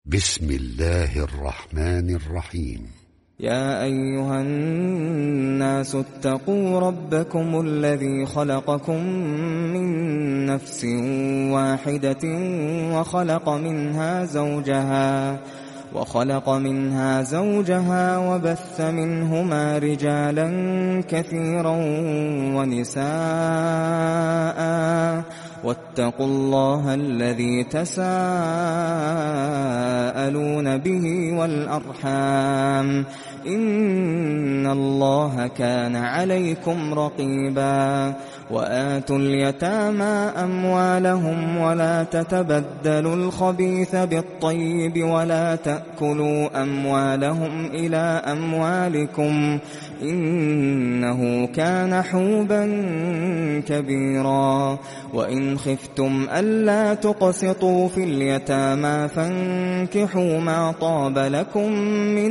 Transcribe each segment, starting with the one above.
بسم الله الرحمن الرحيم. يا أيها الناس اتقوا ربكم الذي خلقكم من نفس واحدة وخلق منها زوجها وبث منهما رجالا كثيرا ونساء، واتقوا الله الذي تساءلون به والأرحام، إن الله كان عليكم رقيبا. وآتوا اليتامى أموالهم ولا تتبدلوا الخبيث بالطيب ولا تأكلوا أموالهم إلى أموالكم، إنه كان حوبا كبيرا. وإن خفتم ألا تقسطوا في اليتامى فانكحوا ما طاب لكم من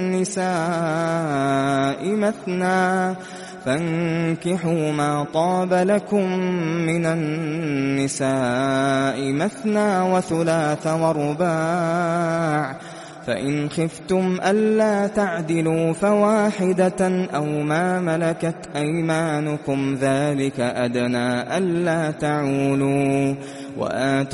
النساء مثنى وثلاث ورباع، فإن خفتم ألا تعدلوا فواحدة أو ما ملكت أيمانكم ذلك أدنى ألا تعولوا. وآتوا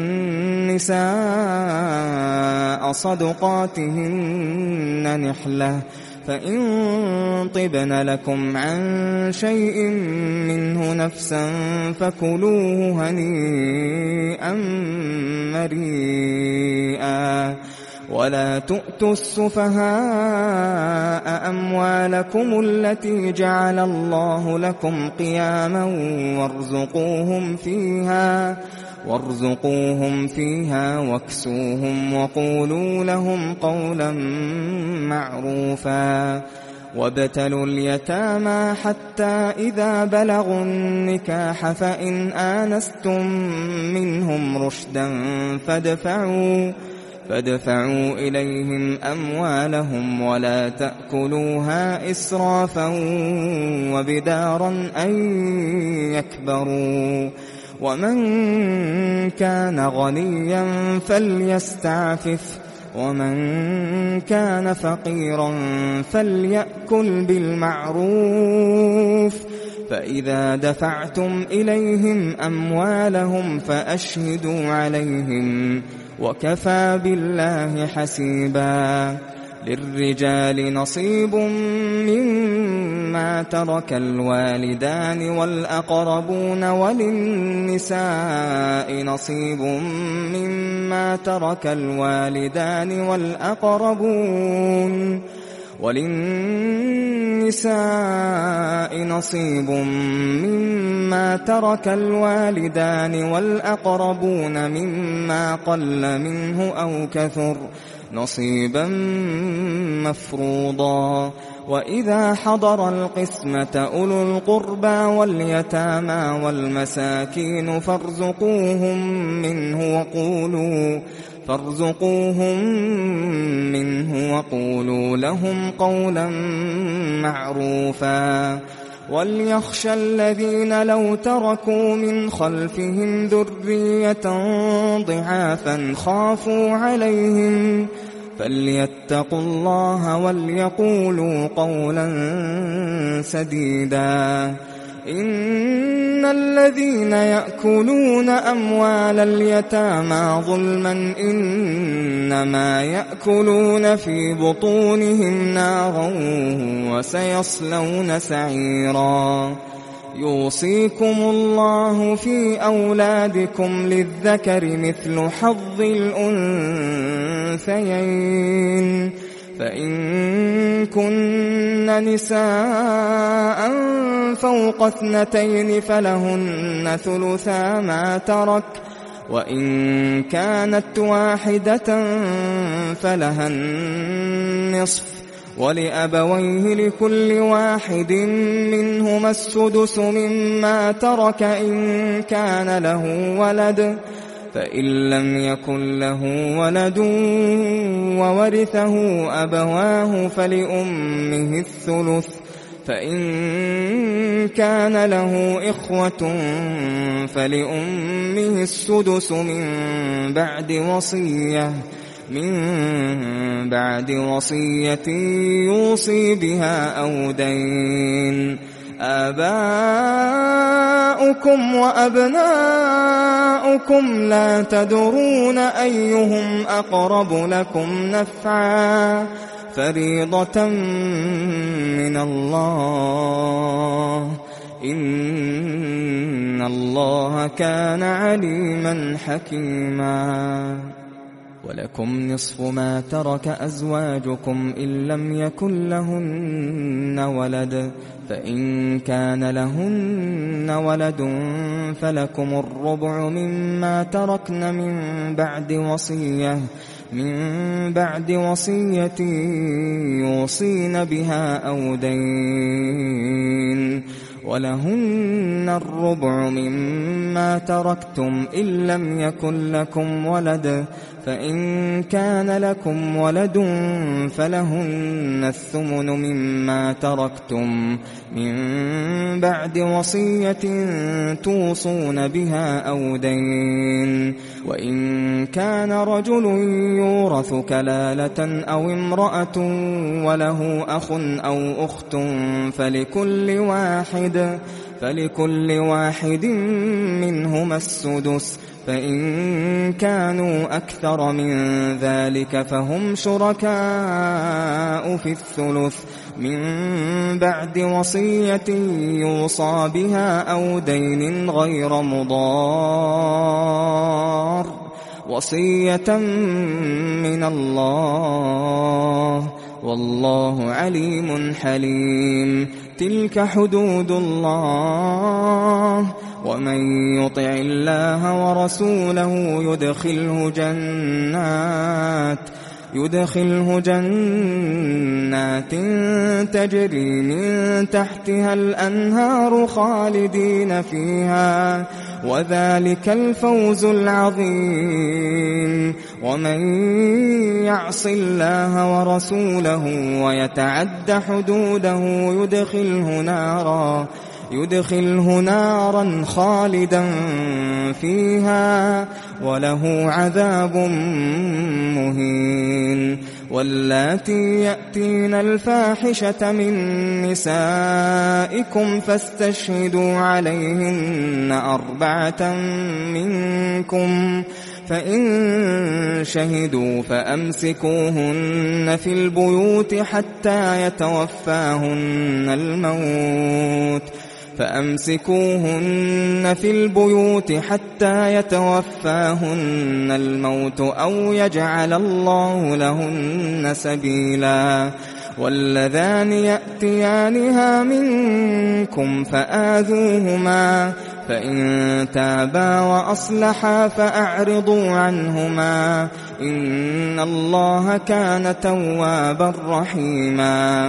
النساء صدقاتهن نحلة، فإن طبن لكم عن شيء منه نفسا فكلوه هنيئا مريئا. ولا تؤتوا السفهاء أموالكم التي جعل الله لكم قياما وارزقوهم فيها واكسوهم وقولوا لهم قولا معروفا. وابتلوا اليتامى حتى إذا بلغوا النكاح فإن آنستم منهم رشدا فادفعوا إليهم أموالهم ولا تأكلوها إسرافا وبدارا أن يكبروا. ومن كان غنيا فليستعفف، ومن كان فقيرا فليأكل بالمعروف. فإذا دفعتم إليهم أموالهم فأشهدوا عليهم، وكفى بالله حسيبا. للرجال نصيب مما ترك الوالدان والأقربون، وللنساء نصيب مما ترك الوالدان والأقربون مما قل منه أو كثر، نصيبا مفروضا. وإذا حضر القسمة أولو القربى واليتامى والمساكين فارزقوهم منه وقولوا لهم قولا معروفا. وليخشى الذين لو تركوا من خلفهم ذرية ضعافا خافوا عليهم فليتقوا الله وليقولوا قولا سديدا. إن الذين يأكلون أموال اليتامى ظلما إنما يأكلون في بطونهم نارا وسيصلون سعيرا. يوصيكم الله في أولادكم للذكر مثل حظ الأنثيين، فإن كن نساء فوق 2 فلهن ثلثا ما ترك، وإن كانت واحدة فلها النصف، ولأبويه لكل واحد منهما السدس مما ترك إن كان له ولد، فإن لم يكن له ولد وورثه أبواه فلأمه الثلث، فإن كان له إخوة فلأمه السدس من بعد وصية، من بعد وصية يوصي بها أو دين. آباؤكم وأبناؤكم لا تدرون أيهم أقرب لكم نفعا فريضة من الله إن الله كان عليما حكيما. ولكم نصف ما ترك أزواجكم إن لم يكن لهن ولد فإن كان لهن ولد فلكم الربع مما تركن من بعد وصية يوصين بها أو دين. ولهن الربع مما تركتم إن لم يكن لكم ولد فإن كان لكم ولد فلهن الثمن مما تركتم من بعد وصية توصون بها أو دين. وإن كان رجل يورث كلالة أو امرأة وله أخ أو أخت فلكل واحد منهما السدس فإن كانوا أكثر من ذلك فهم شركاء في الثلث من بعد وصية يوصى بها أو دين غير مضار وصية من الله والله عليم حليم. تلك حدود الله ومن يطع الله ورسوله يدخله جنات تجري من تحتها الأنهار خالدين فيها وذلك الفوز العظيم. ومن يعص الله ورسوله ويتعد حدوده يدخله نارا خالدا فيها وله عذاب مهين. واللاتي يأتين الفاحشة من نسائكم فاستشهدوا عليهن 4 منكم فإن شهدوا فأمسكوهن في البيوت حتى يتوفاهن الموت أو يجعل الله لهن سبيلا. واللذان يأتيانها منكم فآذوهما فإن تابا وأصلحا فأعرضوا عنهما إن الله كان توابا رحيما.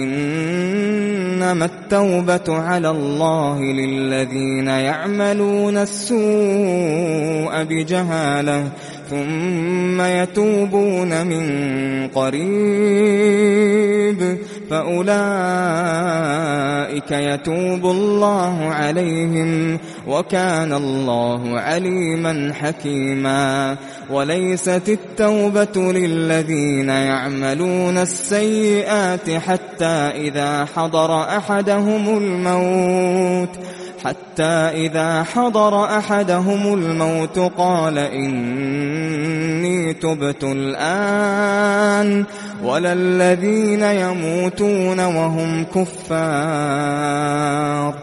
إنما التوبة على الله للذين يعملون السوء بجهالة ثم يتوبون من قريب فأولئك يتوب الله عليهم وكان الله عليما حكيما. وليست التوبة للذين يعملون السيئات حتى إذا حضر أحدهم الموت قال إني تبت الآن ولا الذين يموتون وهم كفار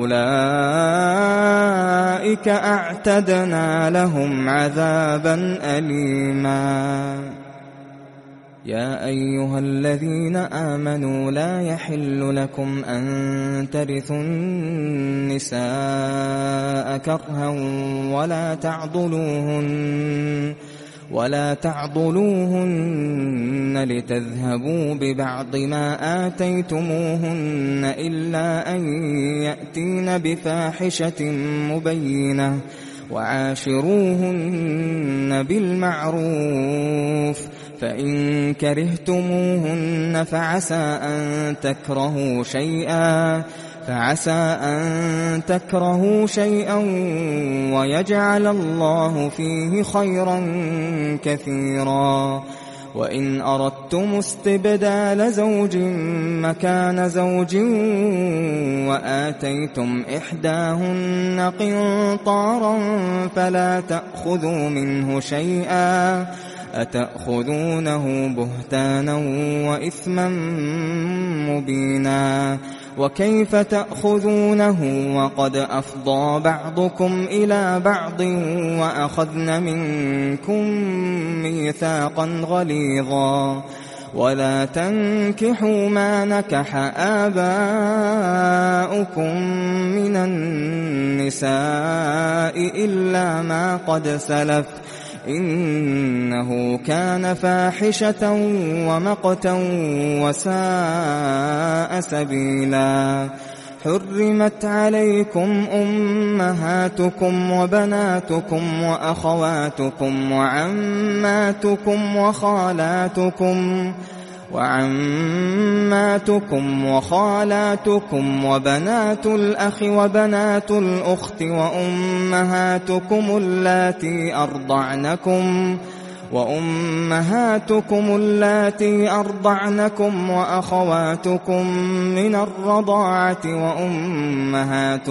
أولئك أعتدنا لهم عذابا أليما. يا أيها الذين آمنوا لا يحل لكم أن ترثوا النساء كرها ولا تعضلوهن لتذهبوا ببعض ما آتيتموهن إلا أن يأتين بفاحشة مبينة وعاشروهن بالمعروف فإن كرهتموهن فعسى أن تكرهوا شيئا فعسى أن تكرهوا شيئا ويجعل الله فيه خيرا كثيرا. وإن أردتم استبدال زوج مكان زوج وآتيتم إحداهن قنطارا فلا تأخذوا منه شيئا أتأخذونه بهتانا وإثما مبينا. وكيف تأخذونه وقد أفضى بعضكم إلى بعض وأخذن منكم ميثاقا غليظا. ولا تنكحوا ما نكح آباؤكم من النساء إلا ما قد سلف إنه كان فاحشة ومقتا وساء سبيلا. حرمت عليكم أمهاتكم وبناتكم وأخواتكم وعماتكم وخالاتكم وبنات الأخ وبنات الأخت وأمهاتكم اللاتي أرضعنكم وأخواتكم من الرضاعة وأمهات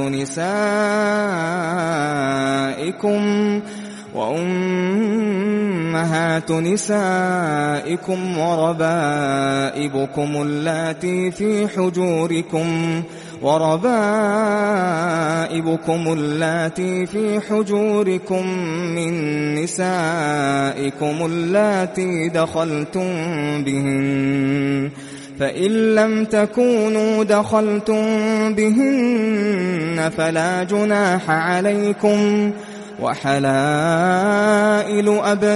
نسائكم وربائبكم اللاتي في حجوركم من نسائكم اللاتي دخلتم بهن. فإن لم تكونوا دخلتم بهن فلا جناح عليكم. وحلائل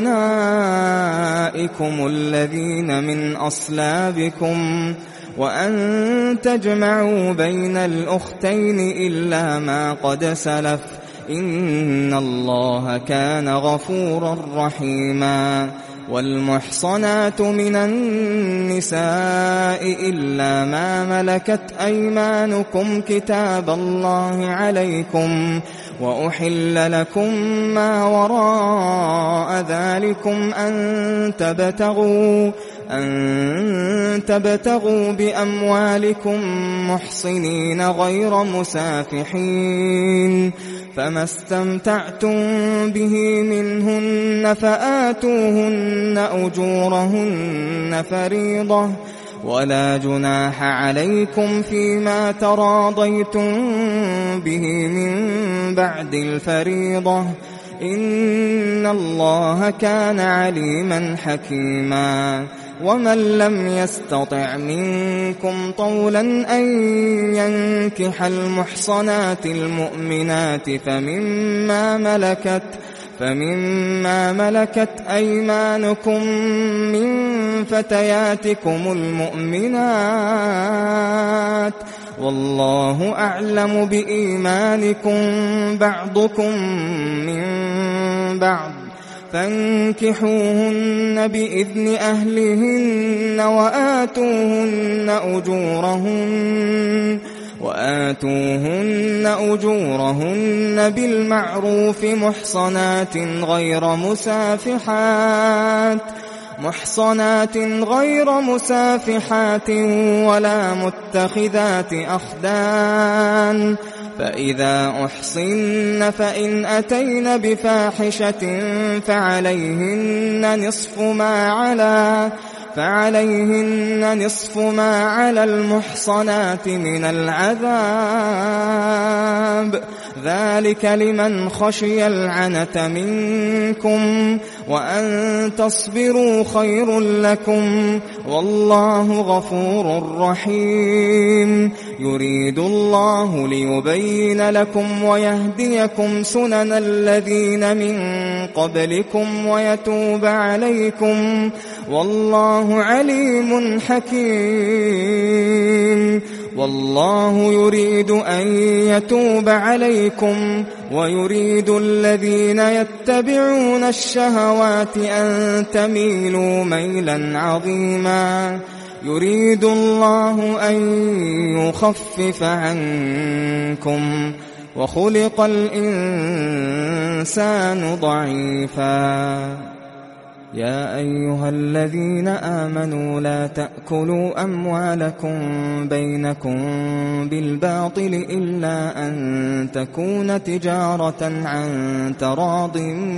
أبنائكم الذين من أصلابكم وأن تجمعوا بين الأختين إلا ما قد سلف إن الله كان غفورا رحيما. والمحصنات من النساء إلا ما ملكت أيمانكم كتاب الله عليكم. وأحل لكم ما وراء ذلكم أن تبتغوا بأموالكم محصنين غير مسافحين. فما استمتعتم به منهن فآتوهن أجورهن فريضة. ولا جناح عليكم فيما تراضيتم به من بعد الفريضة إن الله كان عليما حكيما. ومن لم يستطع منكم طولا أن ينكح المحصنات المؤمنات فمما ملكت أيمانكم من فتياتكم المؤمنات والله أعلم بإيمانكم بعضكم من بعض. فانكحوهن بإذن أهلهن وآتوهن أجورهن بالمعروف محصنات غير مسافحات ولا متخذات أخدان. فإذا أحصن فإن أتين بفاحشة فعليهن نصف ما على المحصنات من العذاب ذلك لمن خشي العنة منكم وأن تصبروا خير لكم والله غفور رحيم. يريد الله ليبين لكم ويهديكم سنن الذين من قبلكم ويتوب عليكم والله عليم حكيم. والله يريد أن يتوب عليكم ويريد الذين يتبعون الشهوات أن تميلوا ميلا عظيما. يريد الله أن يخفف عنكم وخلق الإنسان ضعيفا. يا أيها الذين آمنوا لا تأكلوا أموالكم بينكم بالباطل إلا أن تكون تجارة عن تراض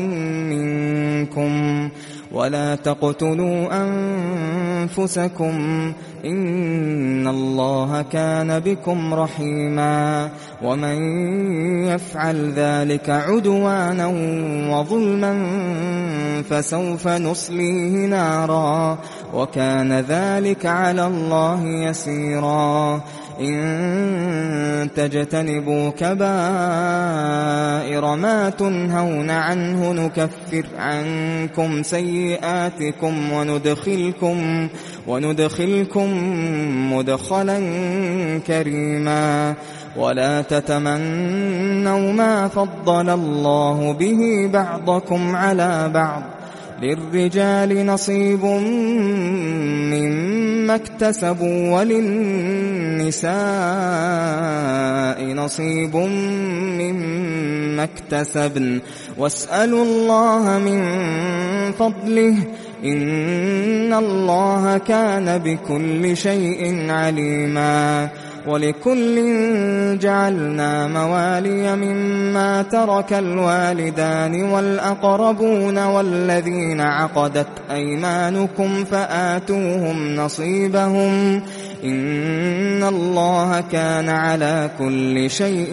منكم ولا تقتلوا أنفسكم إن الله كان بكم رحيما. ومن يفعل ذلك عدوانا وظلما فسوف نصليه نارا وكان ذلك على الله يسيرا. إن تجتنبوا كبائر ما تنهون عنه نكفر عنكم سيئاتكم وندخلكم مدخلا كريما. ولا تتمنوا ما فضل الله به بعضكم على بعض للرجال نصيب مما اكتسبوا وللنساء نصيب مما اكتسبن واسألوا الله من فضله إن الله كان بكل شيء عليما. ولكل جعلنا موالي مما ترك الوالدان والأقربون والذين عقدت أيمانكم فآتوهم نصيبهم إن الله كان على كل شيء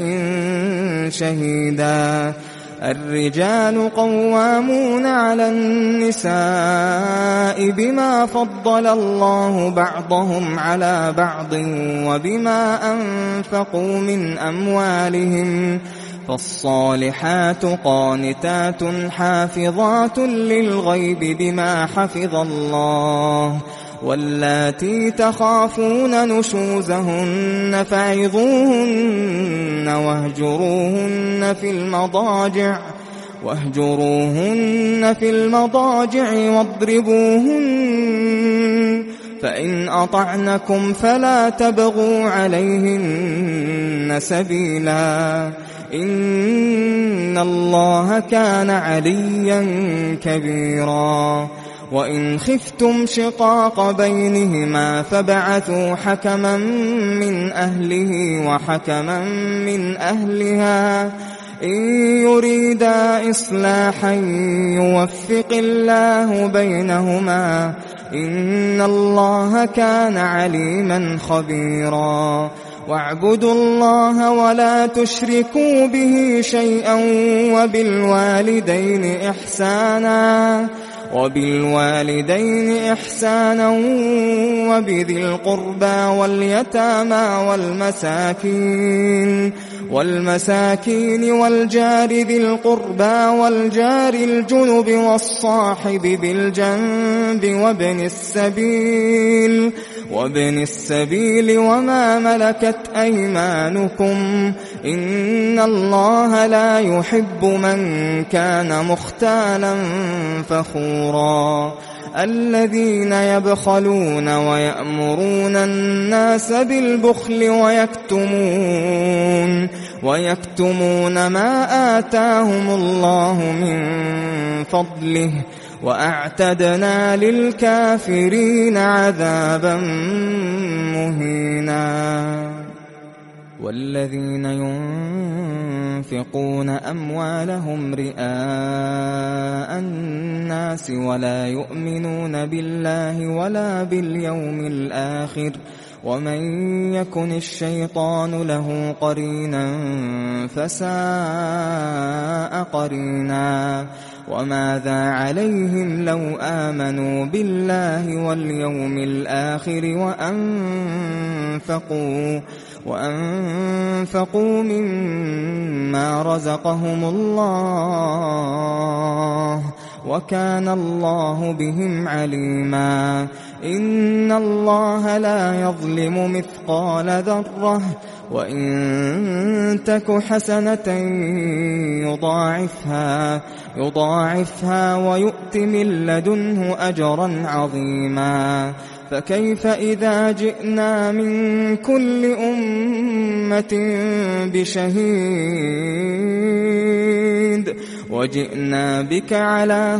شهيدا. الرجال قوامون على النساء بما فضل الله بعضهم على بعض وبما أنفقوا من أموالهم فالصالحات قانتات حافظات للغيب بما حفظ الله. واللاتي تخافون نشوزهن فعظوهن واهجروهن في المضاجع واضربوهن فإن أطعنكم فلا تبغوا عليهن سبيلا إن الله كان عليا كبيرا. وإن خفتم شقاق بينهما فابعثوا حكما من أهله وحكما من أهلها إن يريدا إصلاحا يوفق الله بينهما إن الله كان عليما خبيرا. واعبدوا الله ولا تشركوا به شيئا وبالوالدين إحسانا وبذي القربى واليتامى والمساكين والجار ذي القربى والجار الجنب والصاحب بالجنب وابن السبيل وما ملكت أيمانكم إن الله لا يحب من كان مختالا فخورا. الذين يبخلون ويأمرون الناس بالبخل ويكتمون ما آتاهم الله من فضله وأعتدنا للكافرين عذابا مهينا. والذين ينفقون أموالهم رئاء الناس ولا يؤمنون بالله ولا باليوم الآخر ومن يكن الشيطان له قرينا فساء قرينا. وماذا عليهم لو آمنوا بالله واليوم الآخر وأنفقوا مما رزقهم الله وكان الله بهم عليما. إن الله لا يظلم مثقال ذرة وإن تك حسنة يضاعفها ويؤت من لدنه أجرا عظيما. فكيف إذا جئنا من كل أمة بشهيد وجئنا بك على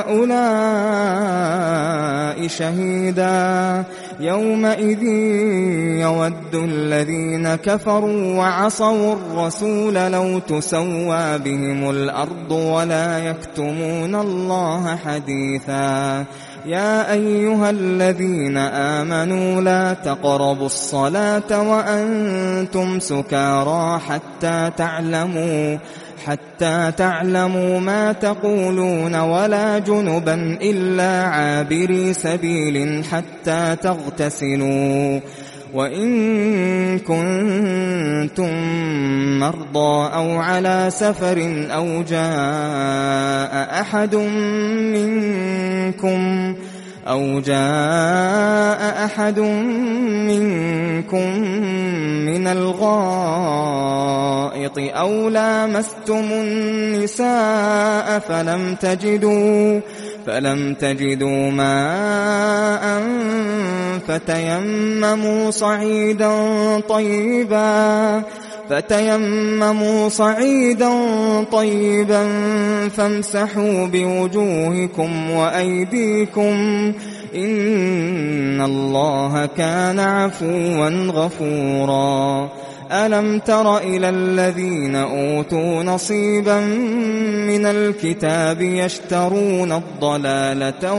هؤلاء شهيدا يومئذ يود الذين كفروا وعصوا الرسول لو تسوى بهم الأرض ولا يكتمون الله حديثا يا أيها الذين آمنوا لا تقربوا الصلاة وأنتم سكارى حتى تعلموا ما تقولون ولا جنبا إلا عابري سبيل حتى تغتسلوا وإن كنتم مرضى أو على سفر أو جاء أحد منكم من الغائط أو لامستم النساء فلم تجدوا ماء فتيمموا صعيدا طيبا فامسحوا بوجوهكم وأيديكم إن الله كان عفوا غفورا ألم تر إلى الذين أوتوا نصيبا من الكتاب يشترون الضلالة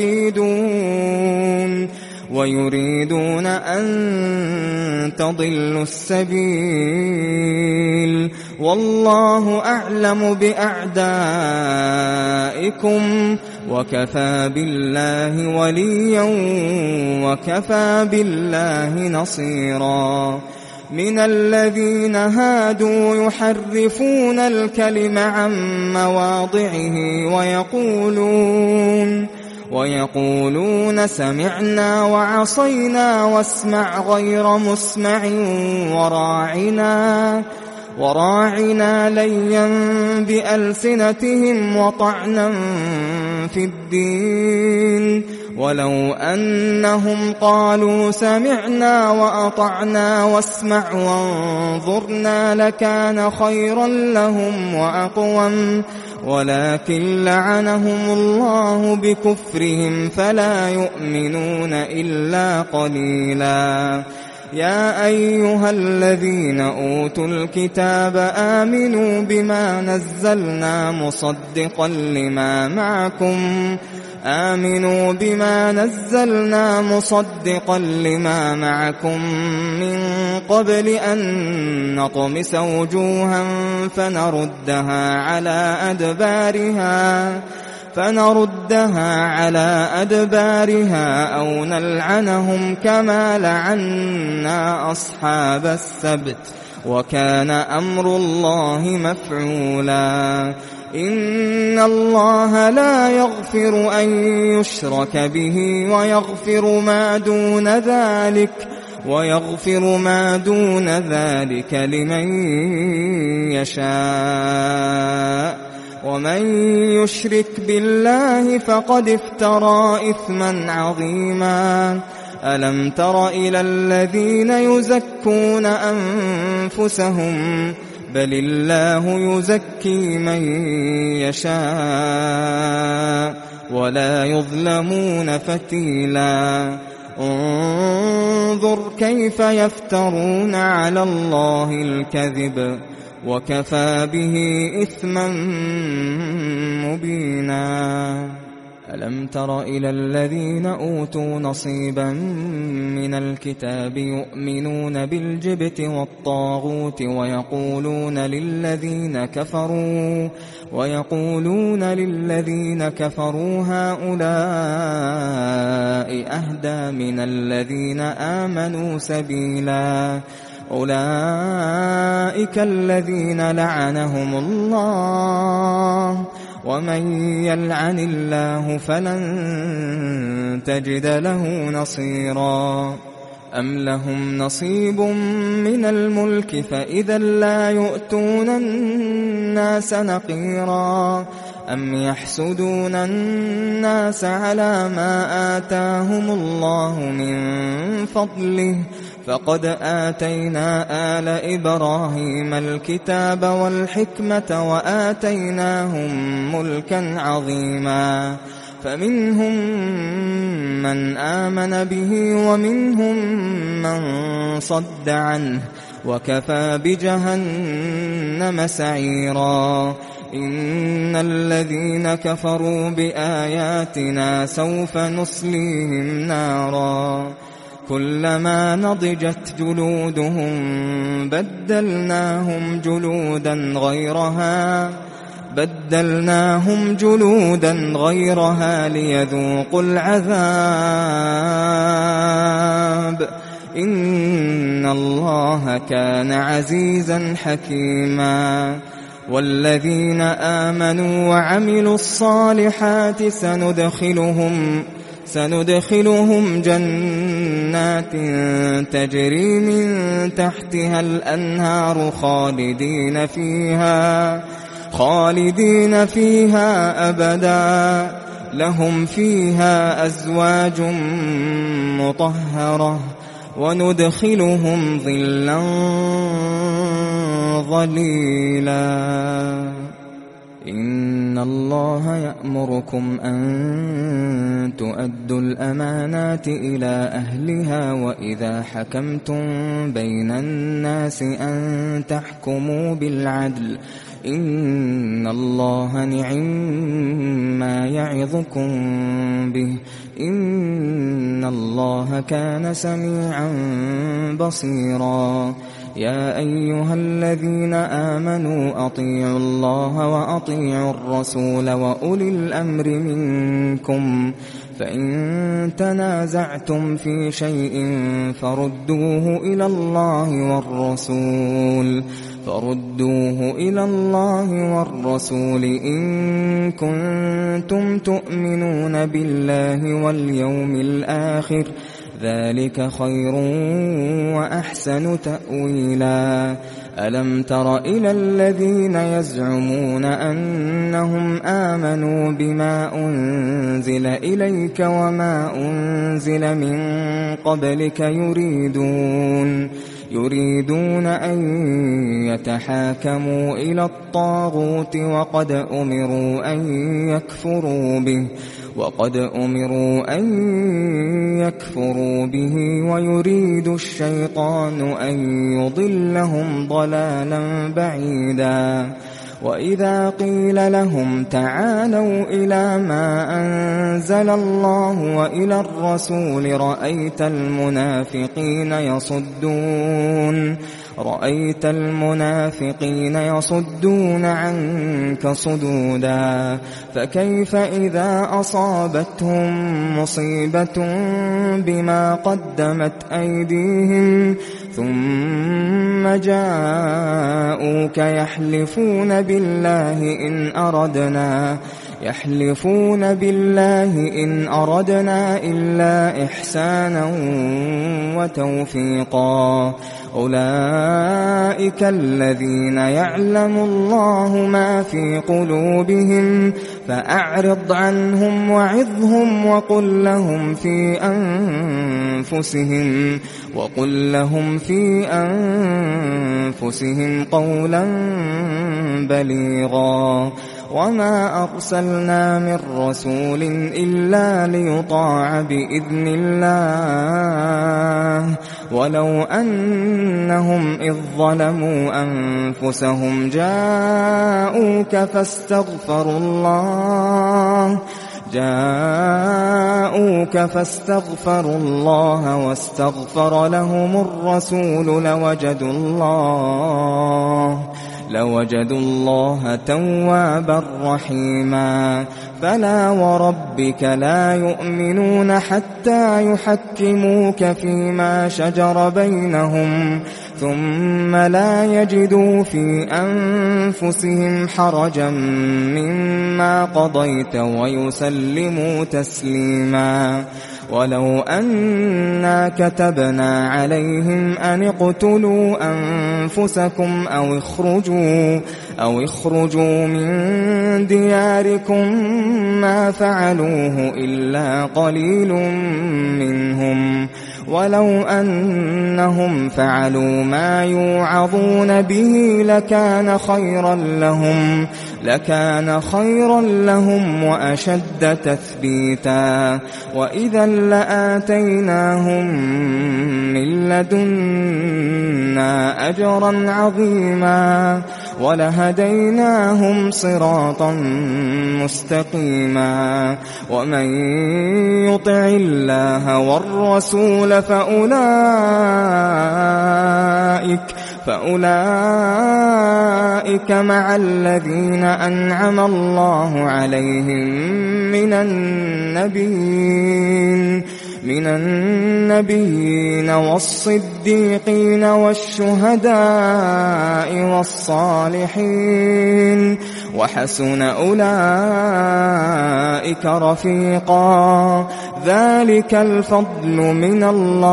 ويريدون أن تضلوا السبيل والله أعلم بأعدائكم وكفى بالله وليا وكفى بالله نصيرا من الذين هادوا يحرفون الكلم عن مواضعه ويقولون سمعنا وعصينا واسمع غير مسمع وراعنا ليا بألسنتهم وطعنا في الدين ولو أنهم قالوا سمعنا وأطعنا واسمع وانظرنا لكان خيرا لهم وأقوم ولكن لعنهم الله بكفرهم فلا يؤمنون إلا قليلا يا أيها الذين أوتوا الكتاب آمنوا بما نزلنا مصدقا لما معكم من قبل أن نطمس وجوها فنردها على أدبارها أو نلعنهم كما لعنا أصحاب السبت وكان أمر الله مفعولا إن الله لا يغفر أن يشرك به ويغفر ما دون ذلك لمن يشاء ومن يشرك بالله فقد افترى إثما عظيما ألم تر إلى الذين يزكون أنفسهم بل الله يزكي من يشاء ولا يظلمون فتيلا انظر كيف يفترون على الله الكذب وكفى به إثما مبينا ألم تر إلى الذين أوتوا نصيبا من الكتاب يؤمنون بالجبت والطاغوت ويقولون للذين كفروا هؤلاء أهدى من الذين آمنوا سبيلا أولئك الذين لعنهم الله ومن يلعن الله فلن تجد له نصيرا أم لهم نصيب من الملك فإذا لا يؤتون الناس نقيرا أَمْ يَحْسُدُونَ النَّاسَ عَلَى مَا آتَاهُمُ اللَّهُ مِنْ فَضْلِهِ فَقَدْ آتَيْنَا آلَ إِبْرَاهِيمَ الْكِتَابَ وَالْحِكْمَةَ وَآتَيْنَاهُمْ مُلْكًا عَظِيمًا فَمِنْهُمْ مَنْ آمَنَ بِهِ وَمِنْهُمْ مَنْ صَدَّ عَنْهُ وَكَفَى بِجَهَنَّمَ سَعِيرًا إِنَّ الَّذِينَ كَفَرُوا بِآيَاتِنَا سَوْفَ نُصْلِيهِمْ نَارًا كُلَّمَا نَضِجَتْ جُلُودُهُمْ بَدَّلْنَاهُمْ جُلُودًا غَيْرَهَا لِيَذُوقُوا الْعَذَابَ إِنَّ اللَّهَ كَانَ عَزِيزًا حَكِيمًا وَالَّذِينَ آمَنُوا وَعَمِلُوا الصَّالِحَاتِ سندخلهم جنات تجري من تحتها الأنهار خالدين فيها أبدا لهم فيها أزواج مطهرة وندخلهم ظلا ظليلا إن الله يأمركم أن تؤدوا الأمانات إلى أهلها وإذا حكمتم بين الناس أن تحكموا بالعدل إن الله نعم يعظكم به إن الله كان سميعا بصيرا يا أيها الذين آمنوا أطيعوا الله وأطيعوا الرسول وأولي الأمر منكم فإن تنازعتم في شيء فردوه إلى الله والرسول إن كنتم تؤمنون بالله واليوم الآخر ذلك خير وأحسن تأويلا ألم تر إلى الذين يزعمون أنهم آمنوا بما أنزل إليك وما أنزل من قبلك يريدون أن يتحاكموا إلى الطاغوت وقد أمروا أن يكفروا به ويريد الشيطان أن يضلهم ضلالا بعيدا وإذا قيل لهم تعالوا إلى ما أنزل الله وإلى الرسول رأيت المنافقين يصدون عنك صدودا فكيف إذا أصابتهم مصيبة بما قدمت أيديهم ثم جاءوك يحلفون بالله إن أردنا إلا إحسانا وتوفيقا أولئك الذين يعلم الله ما في قلوبهم فأعرض عنهم وعظهم وقل لهم في أنفسهم قولا بليغا وما أرسلنا من رسول إلا ليطاع بإذن الله ولو أنهم إذ ظلموا أنفسهم جاءوك فاستغفروا الله واستغفر لهم الرسول لوجدوا الله توابا رحيما فلا وربك لا يؤمنون حتى يحكموك فيما شجر بينهم ثم لا يجدوا في أنفسهم حرجا مما قضيت ويسلموا تسليما. ولو أنا كتبنا عليهم أن اقتلوا أنفسكم أو اخرجوا من دياركم ما فعلوه إلا قليل منهم ولو أنهم فعلوا ما يوعظون به لكان خيرا لهم وأشد تثبيتا وإذا لآتيناهم من لدنا أجرا عظيما ولهديناهم صراطا مستقيما. ومن يطع الله والرسول فأولئك مع الذين أنعم الله عليهم من النبيين والصديقين والشهداء والصالحين وحسن أولئك رفيقا. ذلك الفضل من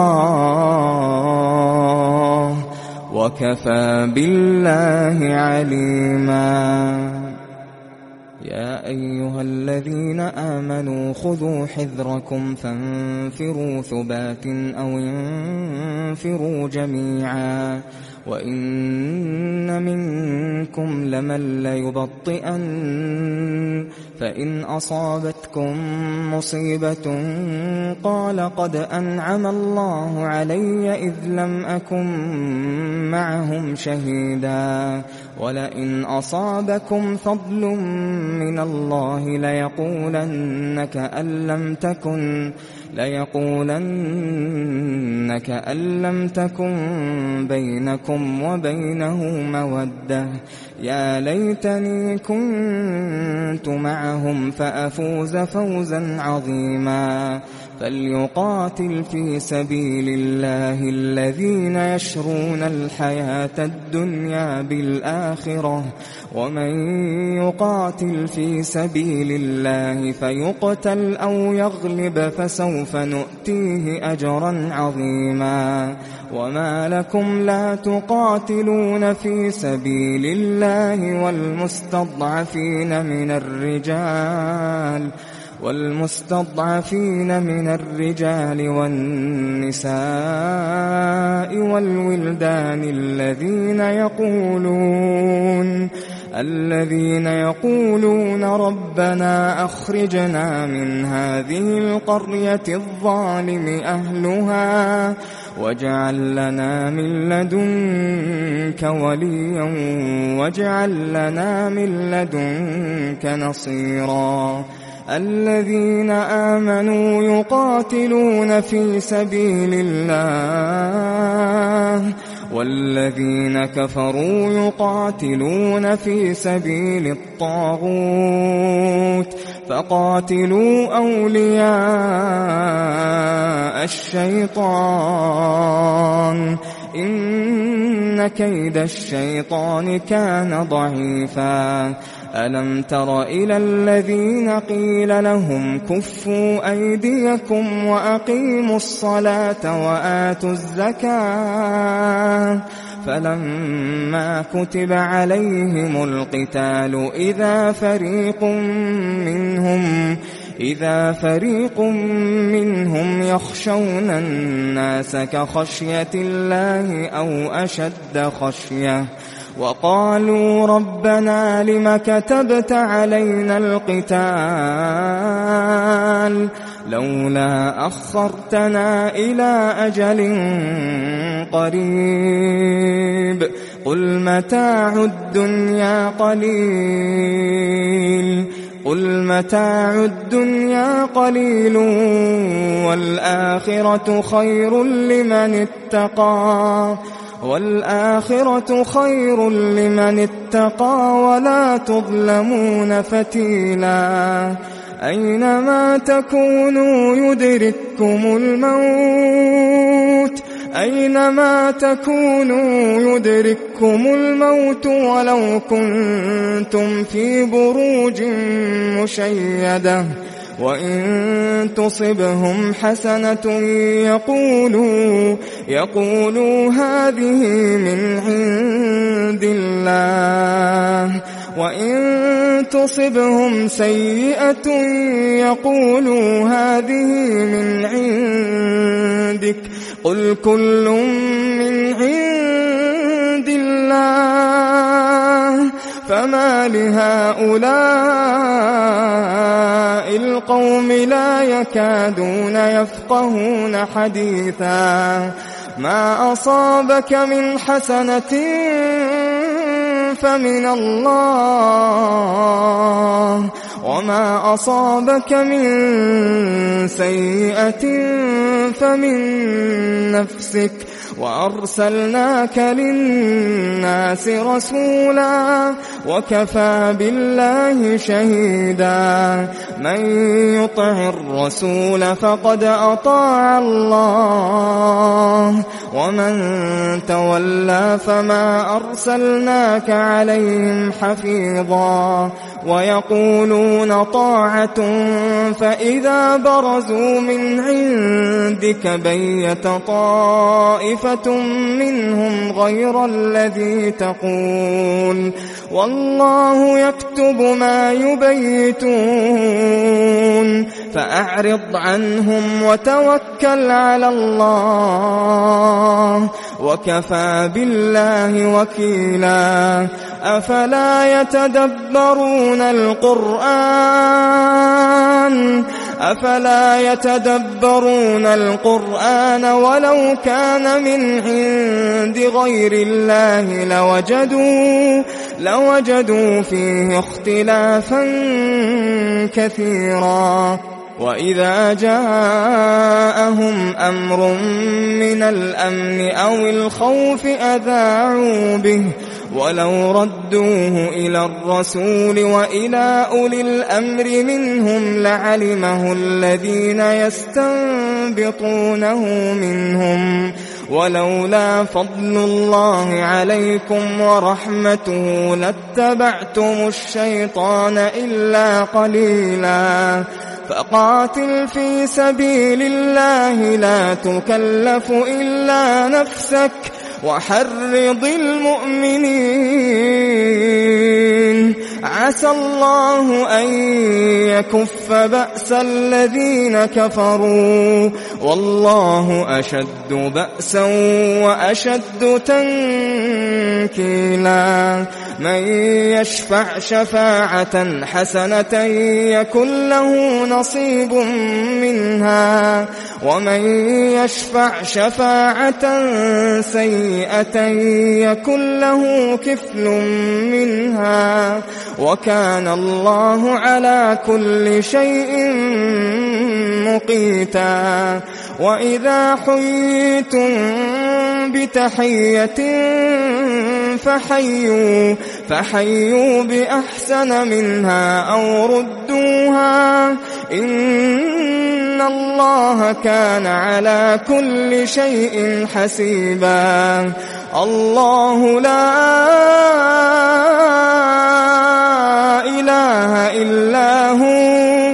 الله وكفى بالله عليما. يا أيها الذين آمنوا خذوا حذركم فانفروا ثبات أو انفروا جميعا وإن منكم لمن ليبطئن فإن أصابتكم مصيبة قال قد أنعم الله علي إذ لم أكن معهم شهيدا ولئن أصابكم فضل من الله ليقولن كأن لم تكن بينكم وبينه مودة يا ليتني كنت معهم فأفوز فوزا عظيما. فليقاتل في سبيل الله الذين يشرون الحياة الدنيا بالآخرة ومن يقاتل في سبيل الله فيقتل أو يغلب فسوف نؤتيه أجرا عظيما. وما لكم لا تقاتلون في سبيل الله والمستضعفين من الرجال والنساء والولدان الذين يقولون ربنا أخرجنا من هذه القرية الظالم أهلها واجعل لنا من لدنك وليا واجعل لنا من لدنك نصيرا. الذين آمنوا يقاتلون في سبيل الله والذين كفروا يقاتلون في سبيل الطاغوت فقاتلوا أولياء الشيطان إن كيد الشيطان كان ضعيفا. ألم تر إلى الذين قيل لهم كفوا أيديكم وأقيموا الصلاة وآتوا الزكاة فلما كتب عليهم القتال إذا فريق منهم يخشون الناس كخشية الله أو أشد خشية وقالوا ربنا لم كتبت علينا القتال لولا أخرتنا إلى أجل قريب قل متاع الدنيا قليل والآخرة خير لمن اتقى ولا تظلمون فتيلا. أينما تكونوا يدرككم الموت أينما تكونوا يدرككم الموت ولو كنتم في بروج مشيدة وإن تصبهم حسنة يقولوا هذه من عند الله وإن تصبهم سيئة يقولوا هذه من عندك قل كل من عند الله فما لهؤلاء القوم لا يكادون يفقهون حديثا ما أصابك من حسنة فمن الله وما أصابك من سيئة فمن نفسك وأرسلناك للناس رسولا وكفى بالله شهيدا من يطع الرسول فقد أطاع الله ومن تولى فما أرسلناك عليهم حفيظا ويقولون طاعة فإذا برزوا من عندك بيت طائفة منهم غير الذي تقول والله يكتب ما يبيتون فأعرض عنهم وتوكل على الله وكفى بالله وكيلا أفلا يتدبرون القرآن ولو كان من عند غير الله لوجدوا فيه اختلافا كثيرا وإذا جاءهم أمر من الأمن أو الخوف أذاعوا به ولو ردوه إلى الرسول وإلى أولي الأمر منهم لعلمه الذين يستنبطونه منهم ولولا فضل الله عليكم ورحمته لاتبعتم الشيطان إلا قليلا فقاتل في سبيل الله لا تكلف إلا نفسك وحرض المؤمنين عسى الله أن يكف بأس الذين كفروا والله أشد بأسا وأشد تنكيلا من يشفع شفاعة حسنة يكن له نصيب منها ومن يشفع شفاعة سيئة يكن له كفل منها وكان الله على كل شيء مقيتا وإذا حييتم بتحية فحيوا بأحسن منها أو ردوها إن الله كان على كل شيء حسيبا الله لا إله إلا هو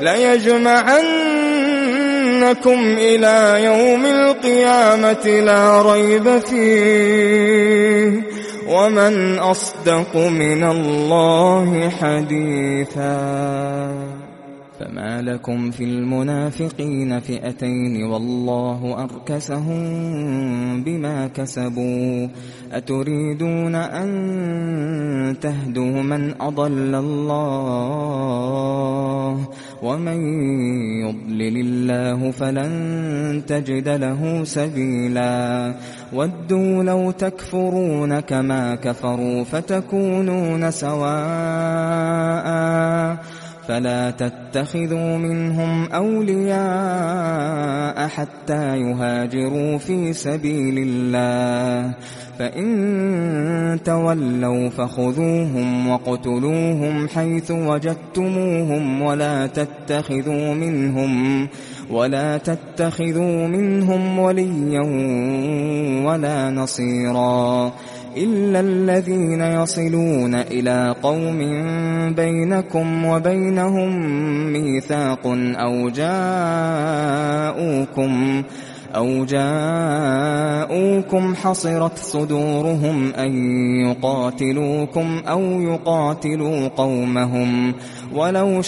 ليجمعنكم إلى يوم القيامة لا ريب فيه ومن أصدق من الله حديثا فما لكم في المنافقين فئتين والله أركسهم بما كسبوا أتريدون أن تهدوا من أضل الله ومن يضلل الله فلن تجد له سبيلا ودوا لو تكفرون كما كفروا فتكونون سواء فلا تتخذوا منهم أولياء حتى يهاجروا في سبيل الله فإن تولوا فخذوهم وقتلوهم حيث وجدتموهم ولا تتخذوا منهم وليا ولا نصيرا إلا الذين يصلون إلى قوم بينكم وبينهم ميثاق أو جاءوكم حصرت صدورهم أن يقاتلوكم أو يقاتلوا قومهم ولو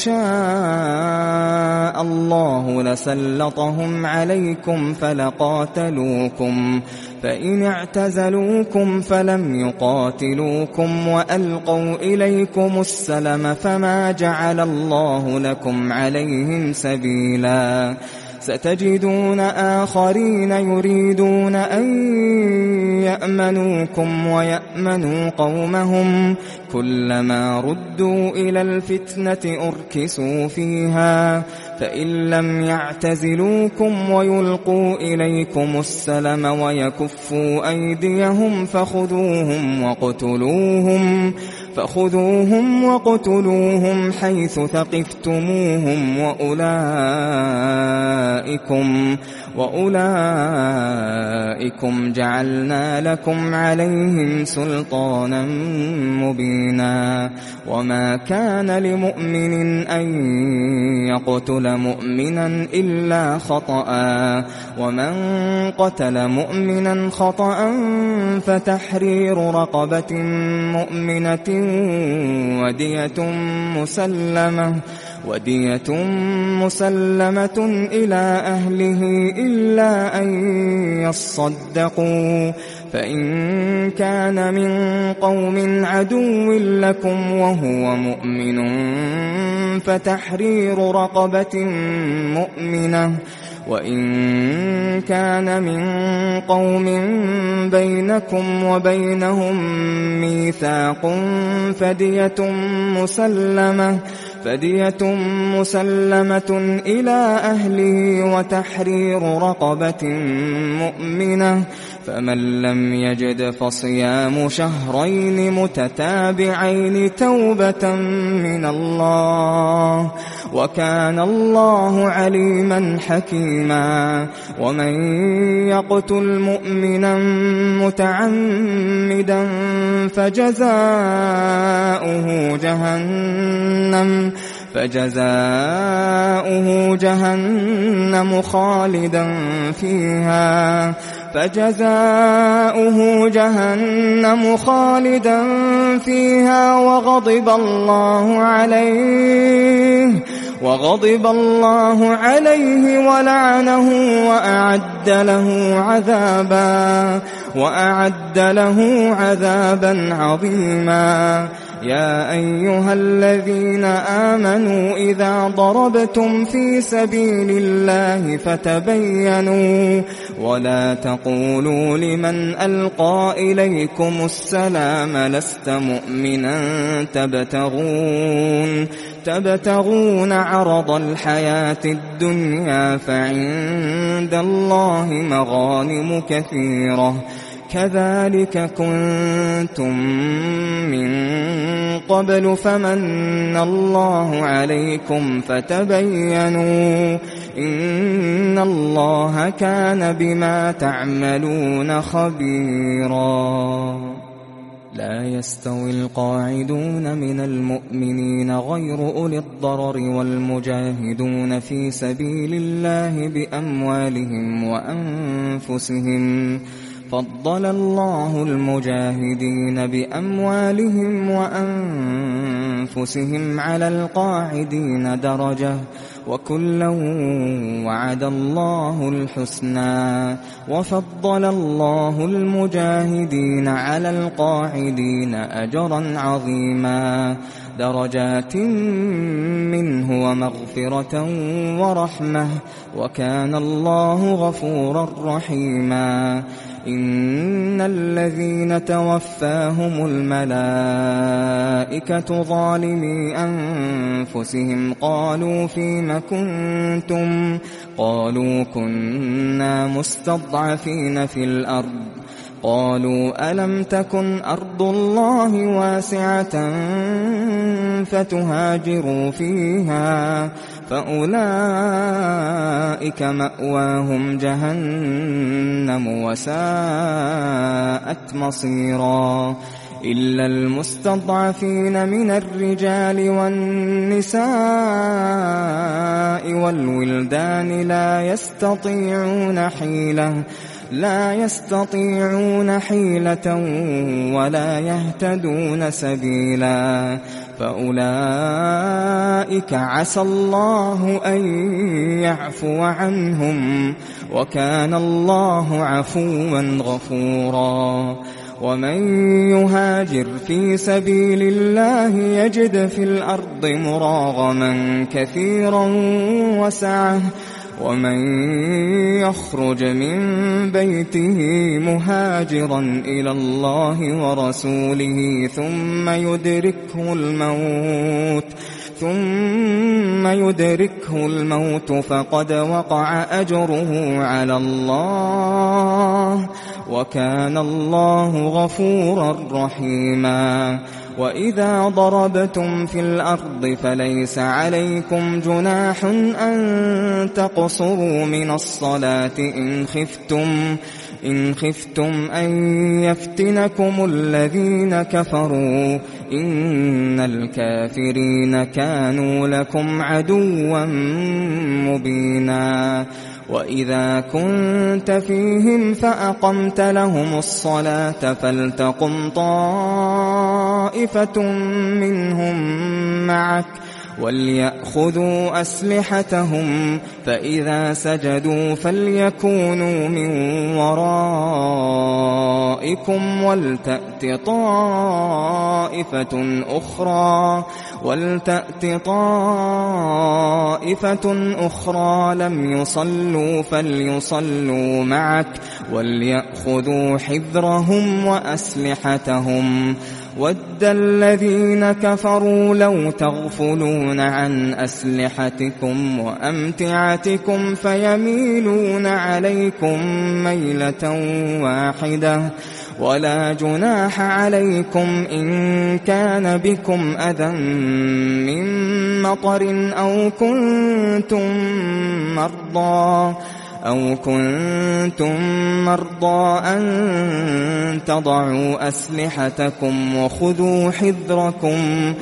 شاء الله لسلطهم عليكم فلقاتلوكم فإن اعتزلوكم فلم يقاتلوكم وألقوا إليكم السلم فما جعل الله لكم عليهم سبيلا ستجدون آخرين يريدون أن يأمنوكم ويأمنوا قومهم كلما ردوا إلى الفتنة أركسوا فيها فإن لم يعتزلوكم ويلقوا إليكم السلم ويكفوا أيديهم فخذوهم وقتلوهم حيث ثقفتموهم وأولئكم جعلنا لكم عليهم سلطانا مبينا وما كان لمؤمن أن يقتل مؤمنا إلا خطأ ومن قتل مؤمنا خطأ فتحرير رقبة مؤمنة ودية مسلمة إلى أهله إلا أن يصدقوا فإن كان من قوم عدو لكم وهو مؤمن فتحرير رقبة مؤمنة وإن كان من قوم بينكم وبينهم ميثاق فدية مسلمة إلى أهله وتحرير رقبة مؤمنة فمن لم يجد فصيام شهرين متتابعين توبة من الله وكان الله عليما حكيما ومن يقتل مؤمنا متعمدا فجزاؤه جهنم خالدا فيها وغضب الله عليه ولعنه وأعد له عذابا عظيما يا أيها الذين آمنوا إذا ضربتم في سبيل الله فتبينوا ولا تقولوا لمن ألقى إليكم السلام لست مؤمنا تبتغون عرض الحياة الدنيا فعند الله مغانم كثيرة كذلك كنتم من قبل فمن الله عليكم فتبينوا إن الله كان بما تعملون خبيرا لا يستوي القاعدون من المؤمنين غير أولي الضرر والمجاهدون في سبيل الله بأموالهم وأنفسهم فضل الله المجاهدين بأموالهم وأنفسهم على القاعدين درجة وكلا وعد الله الحسنى وفضل الله المجاهدين على القاعدين أجرا عظيما درجات منه ومغفرة ورحمة وكان الله غفورا رحيما إن الذين توفاهم الملائكة ظالمي أنفسهم قالوا فيم كنتم قالوا كنا مستضعفين في الأرض قالوا ألم تكن أرض الله واسعة فتهاجروا فيها فأولئك مأواهم جهنم وساءت مصيرا إلا المستضعفين من الرجال والنساء والولدان لا يستطيعون حيلة ولا يهتدون سبيلا فأولئك عسى الله أن يعفو عنهم وكان الله عفوا غفورا ومن يهاجر في سبيل الله يجد في الأرض مراغما كثيرا وسعة ومن يخرج من بيته مهاجرا إلى الله ورسوله ثم يدركه الموت فقد وقع أجره على الله وكان الله غفورا رحيما وإذا ضربتم في الأرض فليس عليكم جناح أن تقصروا من الصلاة إن خفتم أن يفتنكم الذين كفروا إن الكافرين كانوا لكم عدوا مبينا وإذا كنت فيهم فأقمت لهم الصلاة فلتقم طائفة منهم معك وليأخذوا أسلحتهم فإذا سجدوا فليكونوا من ورائكم ولتأت طائفة أخرى لم يصلوا فليصلوا معك وليأخذوا حذرهم وأسلحتهم وَدَّ الَّذِينَ كَفَرُوا لَوْ تَغْفُلُونَ عَنْ أَسْلِحَتِكُمْ وَأَمْتِعَتِكُمْ فَيَمِيلُونَ عَلَيْكُمْ مَيْلَةً وَاحِدَةً وَلَا جُنَاحَ عَلَيْكُمْ إِن كَانَ بِكُمْ أَذًى مِّن مَّطَرٍ أو كنتم مرضى أن تضعوا أسلحتكم وخذوا حذركم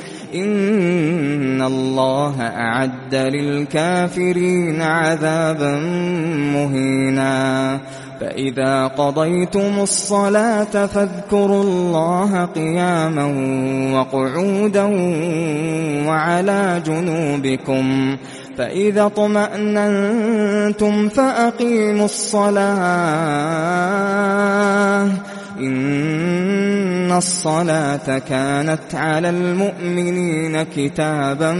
إن الله أعد للكافرين عذابا مهينا فإذا قضيتم الصلاة فاذكروا الله قياما وقعودا وعلى جنوبكم فإذا اطمأننتم فأقيموا الصلاة إن الصلاة كانت على المؤمنين كتابا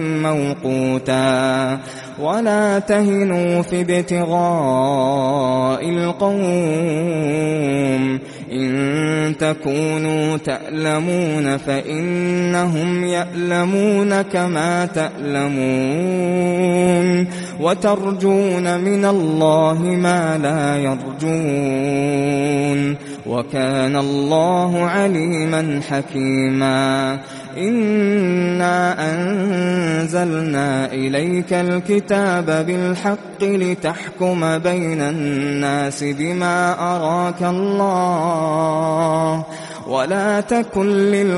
موقوتا ولا تهنوا في ابتغاء القوم إن تكونوا تألمون فإنهم يألمون كما تألمون وترجون من الله ما لا يرجون وكان الله عليما حكيما إنا أنزلنا إليك الكتاب بالحق لتحكم بين الناس بما أراك الله ولا تكن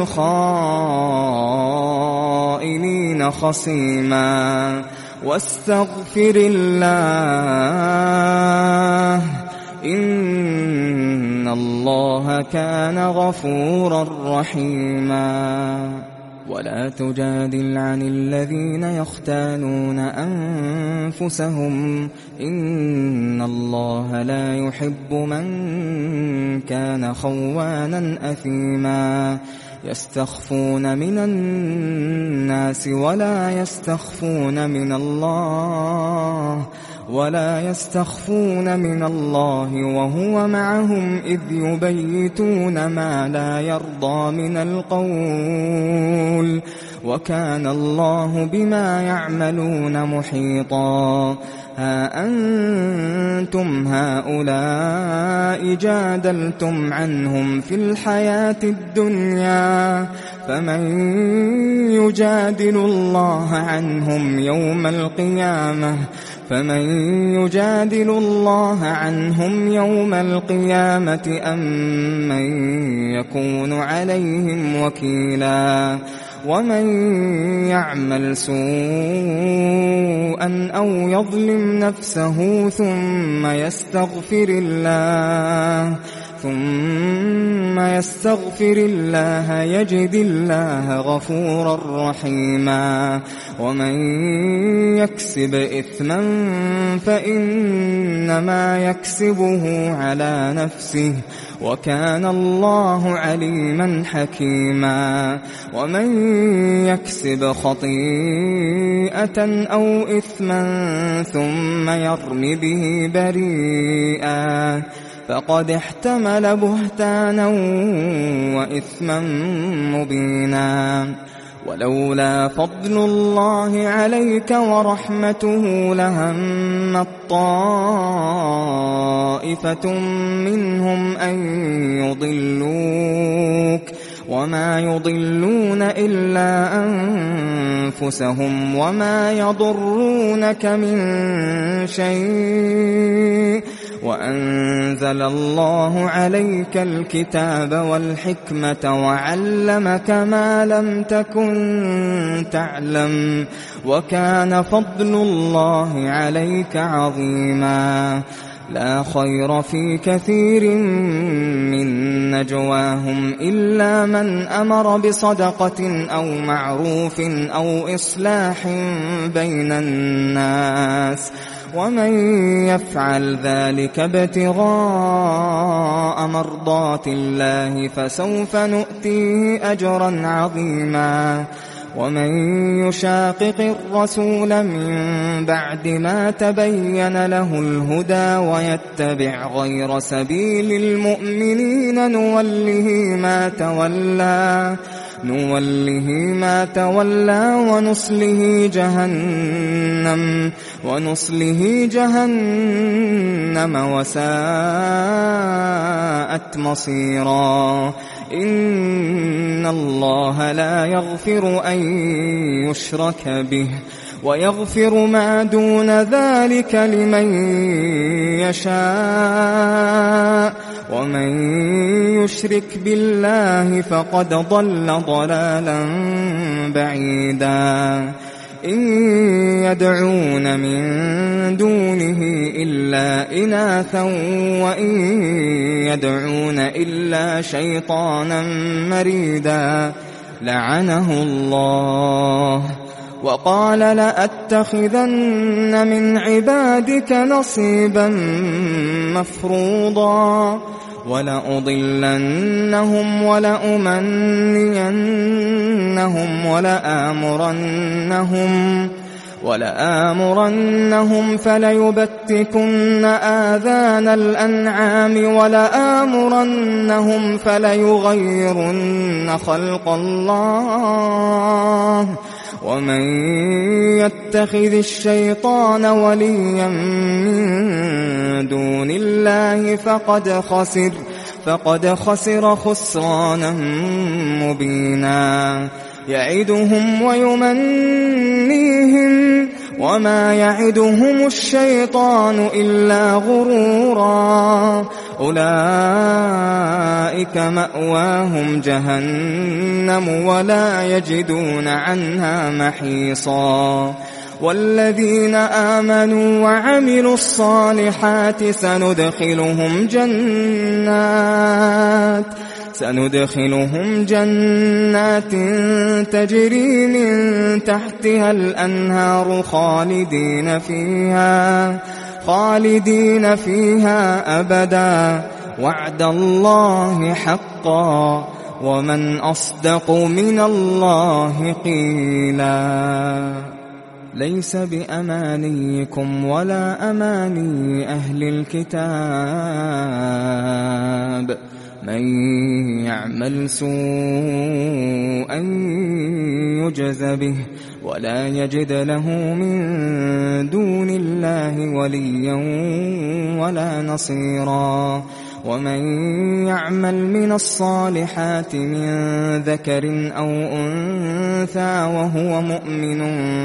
للخائنين خصيما واستغفر الله إن الله كان غفورا رحيما ولا تجادل عن الذين يختانون أنفسهم إن الله لا يحب من كان خوانا أثيما يستخفون من الناس ولا يستخفون من الله وهو معهم إذ يبيتون ما لا يرضى من القول وكان الله بما يعملون محيطا. ها أنتم هؤلاء جادلتم عنهم في الحياة الدنيا فمن يجادل الله عنهم يوم القيامة أم من يكون عليهم وكيلا. ومن يعمل سوءا أو يظلم نفسه ثم يستغفر الله يجد الله غفورا رحيما. ومن يكسب إثما فإنما يكسبه على نفسه وكان الله عليما حكيما. ومن يكسب خطيئة أو إثما ثم يرم به بريئا فقد احتمل بهتانا وإثما مبينا. ولولا فضل الله عليك ورحمته لهمت طائفة منهم أن يضلوك وما يضلون إلا أنفسهم وما يضرونك من شيء وأنزل الله عليك الكتاب والحكمة وعلمك ما لم تكن تعلم وكان فضل الله عليك عظيما. لا خير في كثير من نجواهم إلا من أمر بصدقة أو معروف أو إصلاح بين الناس ومن يفعل ذلك ابتغاء مرضات الله فسوف نؤتيه أجرا عظيما. ومن يشاقق الرسول من بعد ما تبين له الهدى ويتبع غير سبيل المؤمنين نوله ما تولى ونصله جهنم وساءت مصيرا. إن الله لا يغفر أن يشرك به ويغفر ما دون ذلك لمن يشاء ومن يشرك بالله فقد ضل ضلالا بعيدا. إن يدعون من دونه إلا إناثا وإن يدعون إلا شيطانا مريدا لعنه الله وقال لأتخذن من عبادك نصيبا مفروضا ولأضلنهم ولأمنينهم ولآمرنهم فليبتكن آذان الأنعام ولآمرنهم فليغيرن خلق الله ومن يتخذ الشيطان وليا من دون الله فقد خسر خسرانا مبينا. يعدهم ويمنيهم وما يعدهم الشيطان إلا غرورا. أولئك مأواهم جهنم ولا يجدون عنها محيصا. والذين آمنوا وعملوا الصالحات سندخلهم جنات تجري من تحتها الأنهار خالدين فيها أبدا وعد الله حقا ومن أصدق من الله قيلا ليس بأمانيكم ولا أماني أهل الكتاب من يعمل سوءا يجز به ولا يجد له من دون الله وليا ولا نصيرا ومن يعمل من الصالحات من ذكر أو أنثى وهو مؤمن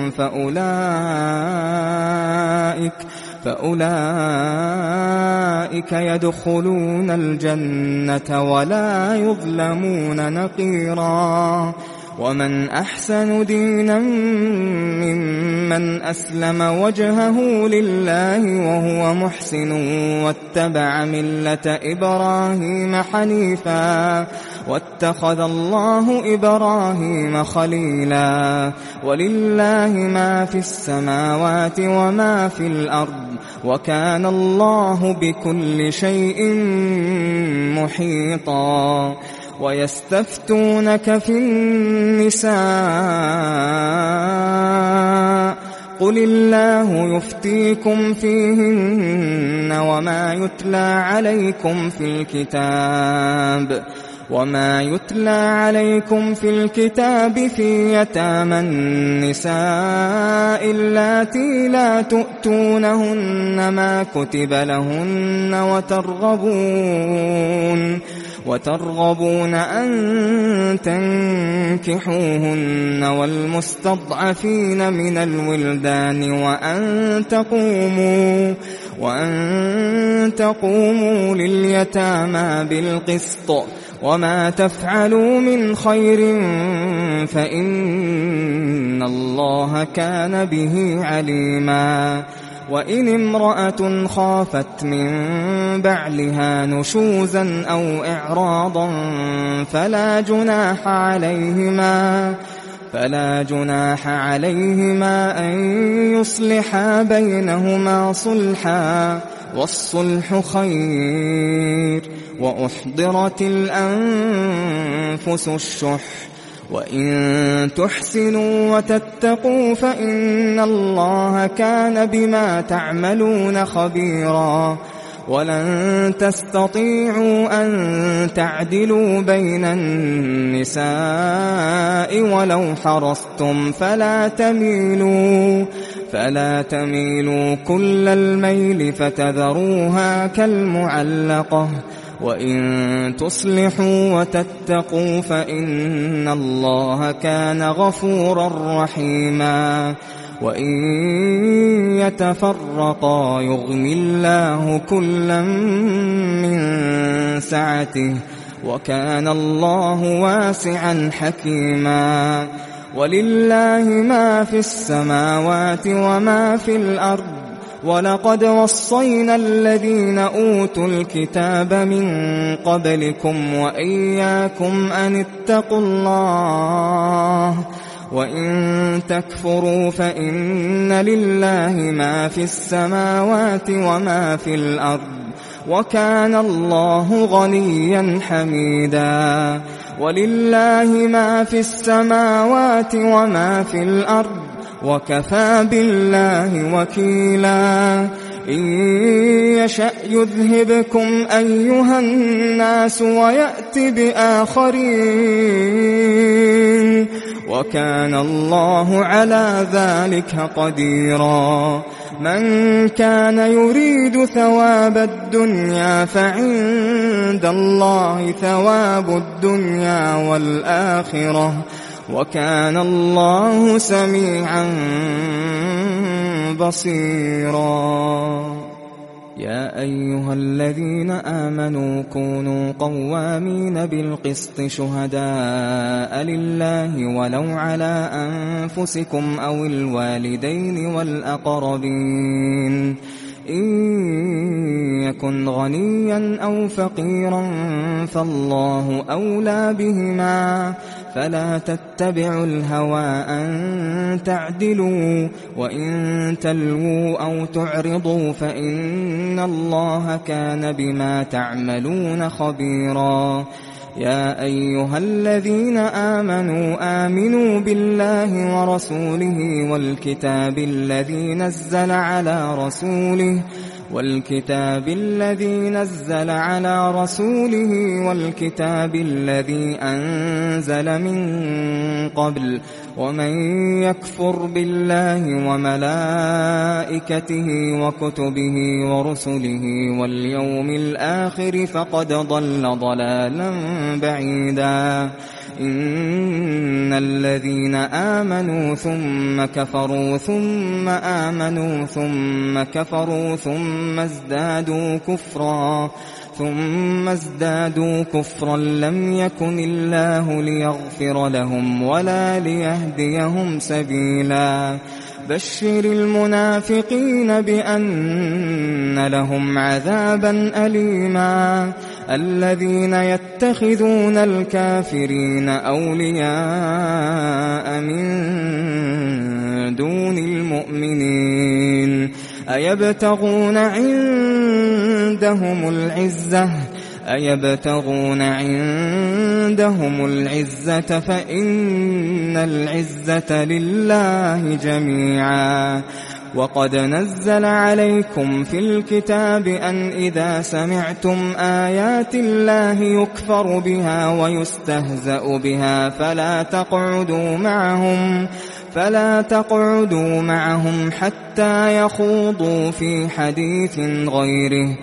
فأولئك يدخلون الجنة ولا يظلمون نقيرا ومن أحسن دينا ممن أسلم وجهه لله وهو محسن واتبع ملة إبراهيم حنيفا واتخذ الله إبراهيم خليلا ولله ما في السماوات وما في الأرض وكان الله بكل شيء محيطا ويستفتونك في النساء قل الله يفتيكم فيهن وما يتلى عليكم في الكتاب في يتامى النساء اللاتي لا تؤتونهن ما كتب لهن وترغبون أن تنكحوهن والمستضعفين من الولدان وأن تقوموا لليتامى بالقسط وما تفعلوا من خير فإن الله كان به عليما وإن امرأة خافت من بعلها نشوزا أو إعراضا فلا جناح عليهما أن يصلحا بينهما صلحا والصلح خير وأحضرت الأنفس الشح وإن تحسنوا وتتقوا فإن الله كان بما تعملون خبيرا ولن تستطيعوا أن تعدلوا بين النساء ولو حرصتم فلا تميلوا كل الميل فتذروها كالمعلقة وإن تصلحوا وتتقوا فإن الله كان غفورا رحيما وإن يتفرقا يغني الله كلا من سعته وكان الله واسعا حكيما ولله ما في السماوات وما في الأرض ولقد وصينا الذين أوتوا الكتاب من قبلكم وإياكم أن اتقوا الله وإن تكفروا فإن لله ما في السماوات وما في الأرض وكان الله غنيا حميدا ولله ما في السماوات وما في الأرض وكفى بالله وكيلا إن يشأ يذهبكم أيها الناس ويأت بآخرين وكان الله على ذلك قديرا من كان يريد ثواب الدنيا فعند الله ثواب الدنيا والآخرة وكان الله سميعا بصيرا يا أيها الذين آمنوا كونوا قوامين بالقسط شهداء لله ولو على أنفسكم أو الوالدين والأقربين إن يكن غنيا أو فقيرا فالله أولى بهما فلا تتبعوا الهوى أن تعدلوا وإن تلووا أو تعرضوا فإن الله كان بما تعملون خبيرا يا أيها الذين آمنوا آمنوا بالله ورسوله والكتاب الذي نزل على رسوله والكتاب الذي أنزل من قبل ومن يكفر بالله وملائكته وكتبه ورسله واليوم الآخر فقد ضل ضلالا بعيدا إن الذين آمنوا ثم كفروا ثم آمنوا ثم كفروا ثم ازدادوا كفرا لم يكن الله ليغفر لهم ولا ليهديهم سبيلا بشر المنافقين بأن لهم عذابا أليما الذين يتخذون الكافرين أولياء من دون المؤمنين أيبتغون عندهم العزة فإن العزة لله جميعا وقد نزل عليكم في الكتاب أن إذا سمعتم آيات الله يكفر بها ويستهزأ بها فلا تقعدوا معهم حتى يخوضوا في حديث غيره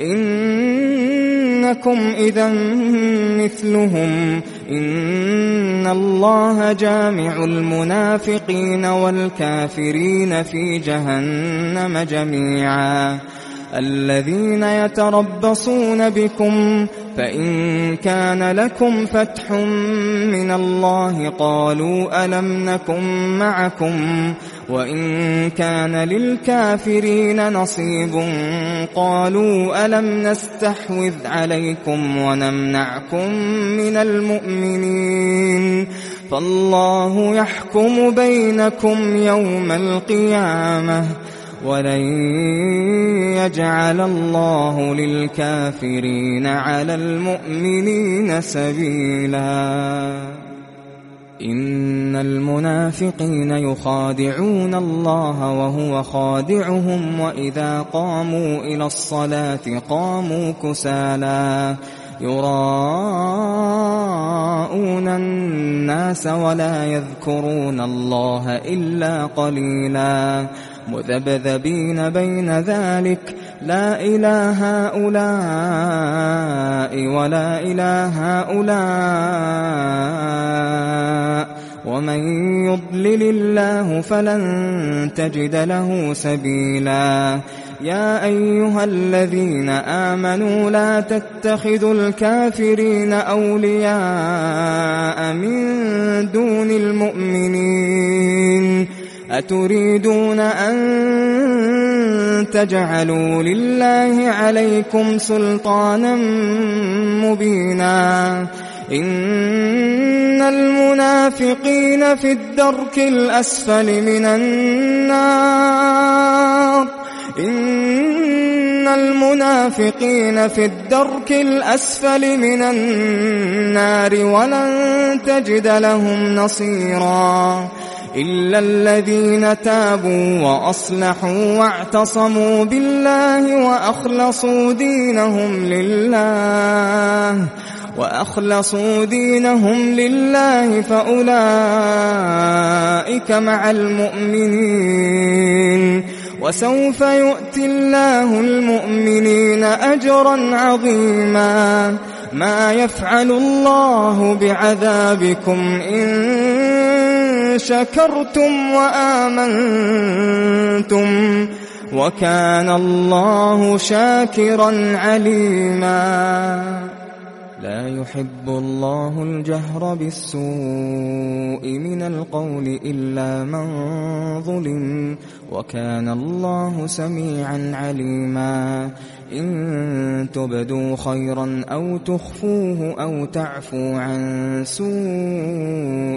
إنكم إذا مثلهم إن الله جامع المنافقين والكافرين في جهنم جميعا الذين يتربصون بكم فإن كان لكم فتح من الله قالوا ألم نكن معكم وإن كان للكافرين نصيب قالوا ألم نستحوذ عليكم ونمنعكم من المؤمنين فالله يحكم بينكم يوم القيامة ولن يجعل الله للكافرين على المؤمنين سبيلا إن المنافقين يخادعون الله وهو خادعهم وإذا قاموا إلى الصلاة قاموا كسالى يراءون الناس ولا يذكرون الله إلا قليلا مذبذبين بين ذلك لا إله هؤلاء ولا إله هؤلاء ومن يضلل الله فلن تجد له سبيلا يا أيها الذين آمنوا لا تتخذوا الكافرين أولياء من دون المؤمنين أتريدون أن تجعلوا لله عليكم سلطانا مبينا إن المنافقين في الدرك الأسفل من النار إن المنافقين في الدرك الأسفل من النار ولن تجد لهم نصيرا إلا الذين تابوا وأصلحوا واعتصموا بالله وأخلصوا دينهم لله فأولئك مع المؤمنين وسوف يؤتي الله المؤمنين أجرا عظيما ما يفعل الله بعذابكم إن شكرتم وآمنتم وكان الله شاكرا عليما لا يحب الله الجهر بالسوء من القول إلا من ظلم وكان الله سميعا عليما إن تبدوا خيرا أو تخفوه أو تعفوا عن سوء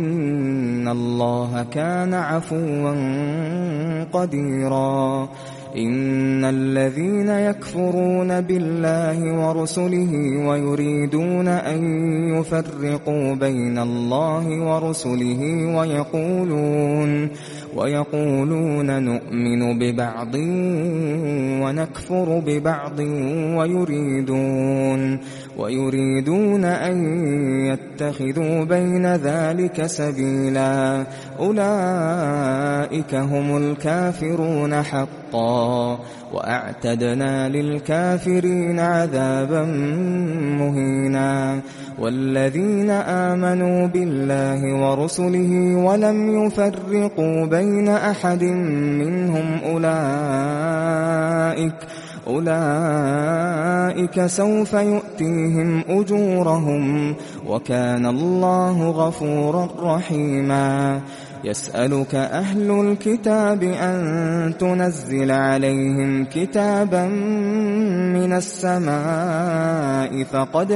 فإن الله كان عفوا قديرا إن الذين يكفرون بالله ورسله ويريدون أن يفرقوا بين الله ورسله ويقولون نؤمن ببعض ونكفر ببعض ويريدون أن يتخذوا بين ذلك سبيلا أولئك هم الكافرون حقا وأعتدنا للكافرين عذابا مهينا والذين آمنوا بالله ورسله ولم يفرقوا بين أحد منهم أولئك سوف يؤتيهم أجورهم وكان الله غفورا رحيما يسألك أهل الكتاب أن تنزل عليهم كتابا من السماء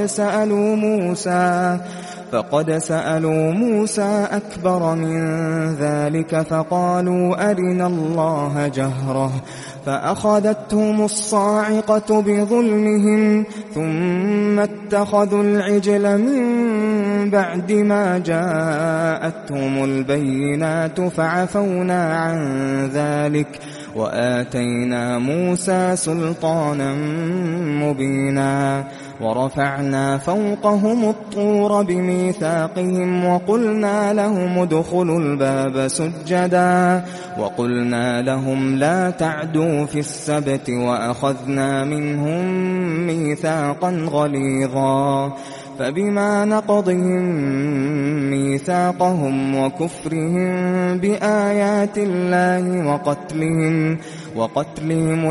فقد سألوا موسى أكبر من ذلك فقالوا أرنا الله جهرة فأخذتهم الصاعقة بظلمهم ثم اتخذوا العجل من بعد ما جاءتهم البينات فعفونا عن ذلك وآتينا موسى سلطانا مبينا ورفعنا فوقهم الطور بميثاقهم وقلنا لهم ادخلوا الباب سجدا وقلنا لهم لا تعدوا في السبت وأخذنا منهم ميثاقا غليظا فبما نقضهم ميثاقهم وكفرهم بآيات الله وقتلهم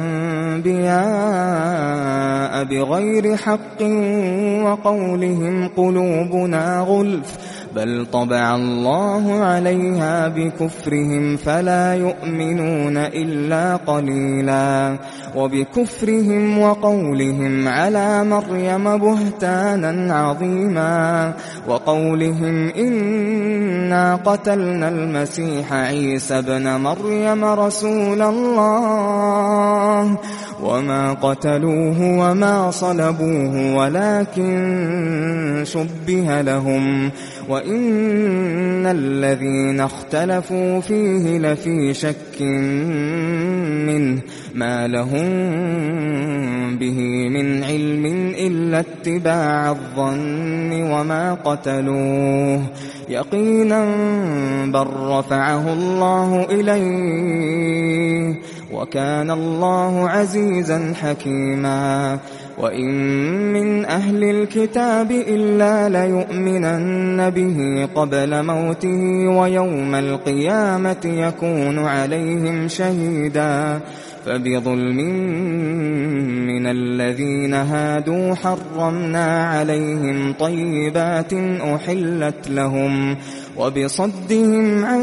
الأنبياء بغير حق وقولهم قلوبنا غلف بل طبع الله عليها بكفرهم فلا يؤمنون إلا قليلا وبكفرهم وقولهم على مريم بهتانا عظيما وقولهم إنا قتلنا المسيح عيسى ابن مريم رسول الله وما قتلوه وما صلبوه ولكن شبه لهم وإن الذين اختلفوا فيه لفي شك منه ما لهم به من علم إلا اتباع الظن وما قتلوه يقينا بل رفعه الله إليه وكان الله عزيزا حكيما وإن من أهل الكتاب إلا ليؤمنن به قبل موته ويوم القيامة يكون عليهم شهيدا فبظلم من الذين هادوا حرمنا عليهم طيبات أحلت لهم وبصدهم عن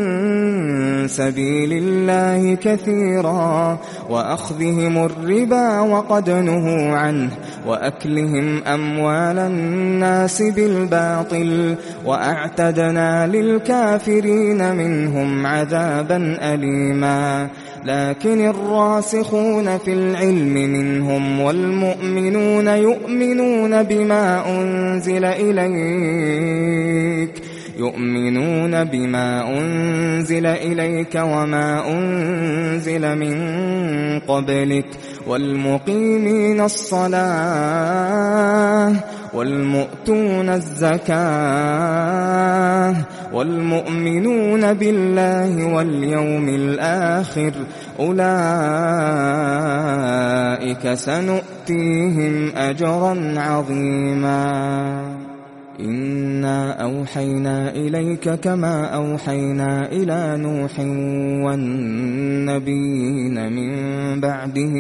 سبيل الله كثيرا وأخذهم الربا وقد نهوا عنه وأكلهم أموال الناس بالباطل وأعتدنا للكافرين منهم عذابا أليما لكن الراسخون في العلم منهم والمؤمنون يؤمنون بما أنزل إليك وما أنزل من قبلك والمقيمين الصلاة والمؤتون الزكاة والمؤمنون بالله واليوم الآخر أولئك سنؤتيهم أجرا عظيما إنا أوحينا إليك كما أوحينا إلى نوح والنبيين من بعده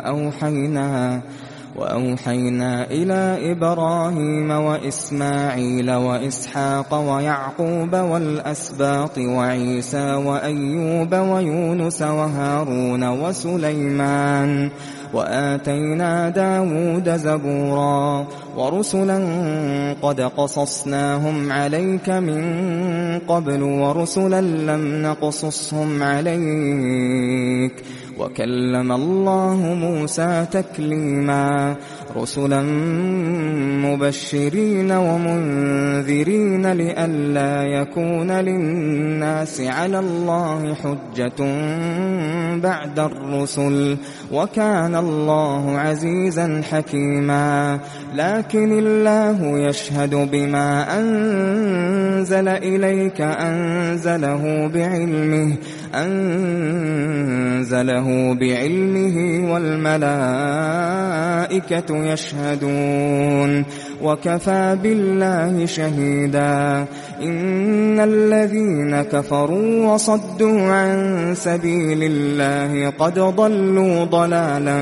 وأوحينا إلى إبراهيم وإسماعيل وإسحاق ويعقوب والأسباط وعيسى وأيوب ويونس وهارون وسليمان وآتينا داود زبورا ورسلا قد قصصناهم عليك من قبل ورسلا لم نقصصهم عليك وكلم الله موسى تكليما رسلا مبشرين ومنذرين لئلا يكون للناس على الله حجة بعد الرسل وكان الله عزيزا حكيما لكن الله يشهد بما أنزل إليك أنزله بعلمه والملائكة يشهدون وكفى بالله شهيدا إن الذين كفروا وصدوا عن سبيل الله قد ضلوا ضلالا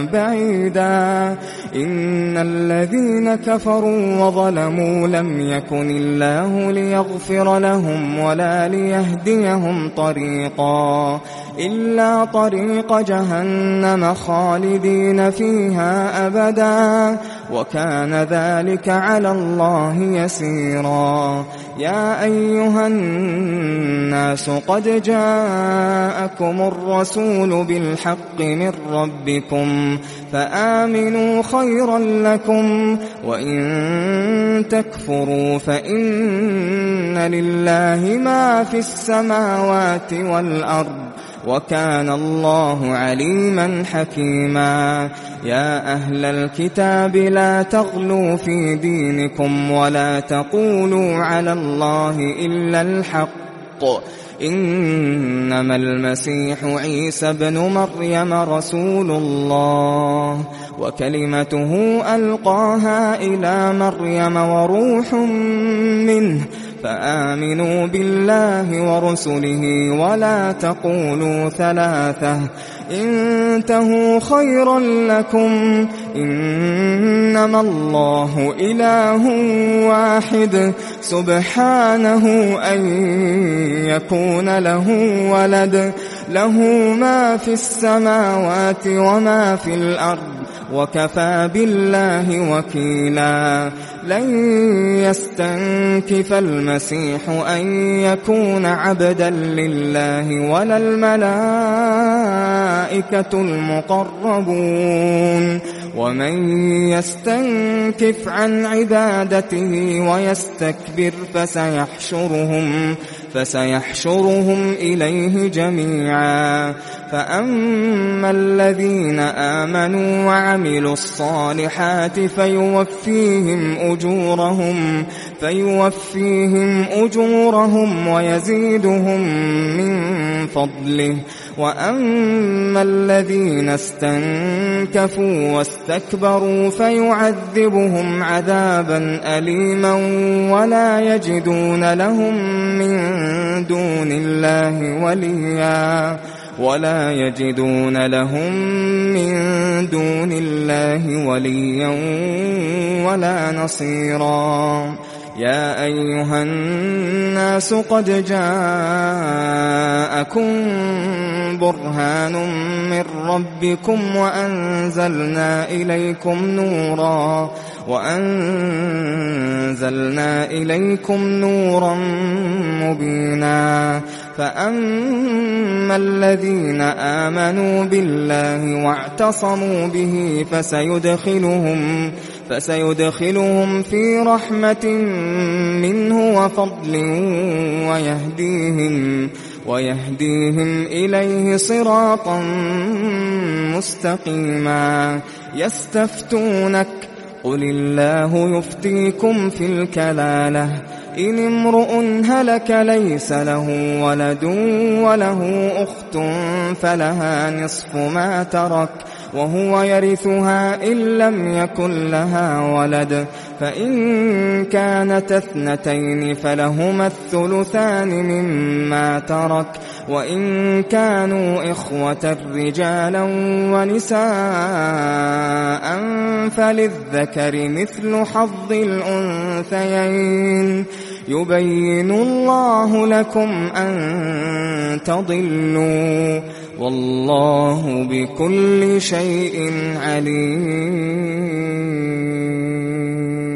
بعيدا إن الذين كفروا وظلموا لم يكن الله ليغفر لهم ولا ليهديهم طريقا إلا طريق جهنم خالدين فيها أبدا وكان ذلك على الله يسيرا يا أيها الناس قد جاءكم الرسول بالحق من ربكم فآمنوا خيرا لكم وإن تكفروا فإن لله ما في السماوات والأرض وكان الله عليما حكيما يا أهل الكتاب لا تغلوا في دينكم ولا تقولوا على الله إلا الحق إنما المسيح عيسى بن مريم رسول الله وكلمته ألقاها إلى مريم وروح منه فآمنوا بالله ورسله ولا تقولوا ثلاثة انتهوا خيرا لكم إنما الله إله واحد سبحانه أن يكون له ولد له ما في السماوات وما في الأرض وكفى بالله وكيلا لن يستنكف المسيح أن يكون عبدا لله ولا الملائكة المقربون ومن يستنكف عن عبادته ويستكبر فسيحشرهم إليه جميعا فأما الذين آمنوا وعملوا الصالحات فيوفيهم أجورهم ويزيدهم من فضله وأما الذين استنكفوا واستكبروا فيعذبهم عذابا أليما ولا يجدون لهم من دون الله وليا ولا نصيرا يا أيها الناس قد جاءكم برهان من ربكم وأنزلنا إليكم نورا مبينا فأما الذين آمنوا بالله واعتصموا به فسيدخلهم في رحمة منه وفضل ويهديهم إليه صراطا مستقيما يستفتونك قل الله يفتيكم في الكلالة إن امرؤ هلك ليس له ولد وله أخت فلها نصف ما ترك وهو يرثها إن لم يكن لها ولد فإن كانت اثنتين فلهما الثلثان مما ترك وإن كانوا إخوة رجالا ونساء فللذكر مثل حظ الأنثيين يبين الله لكم أن تضلوا والله بكل شيء عليم.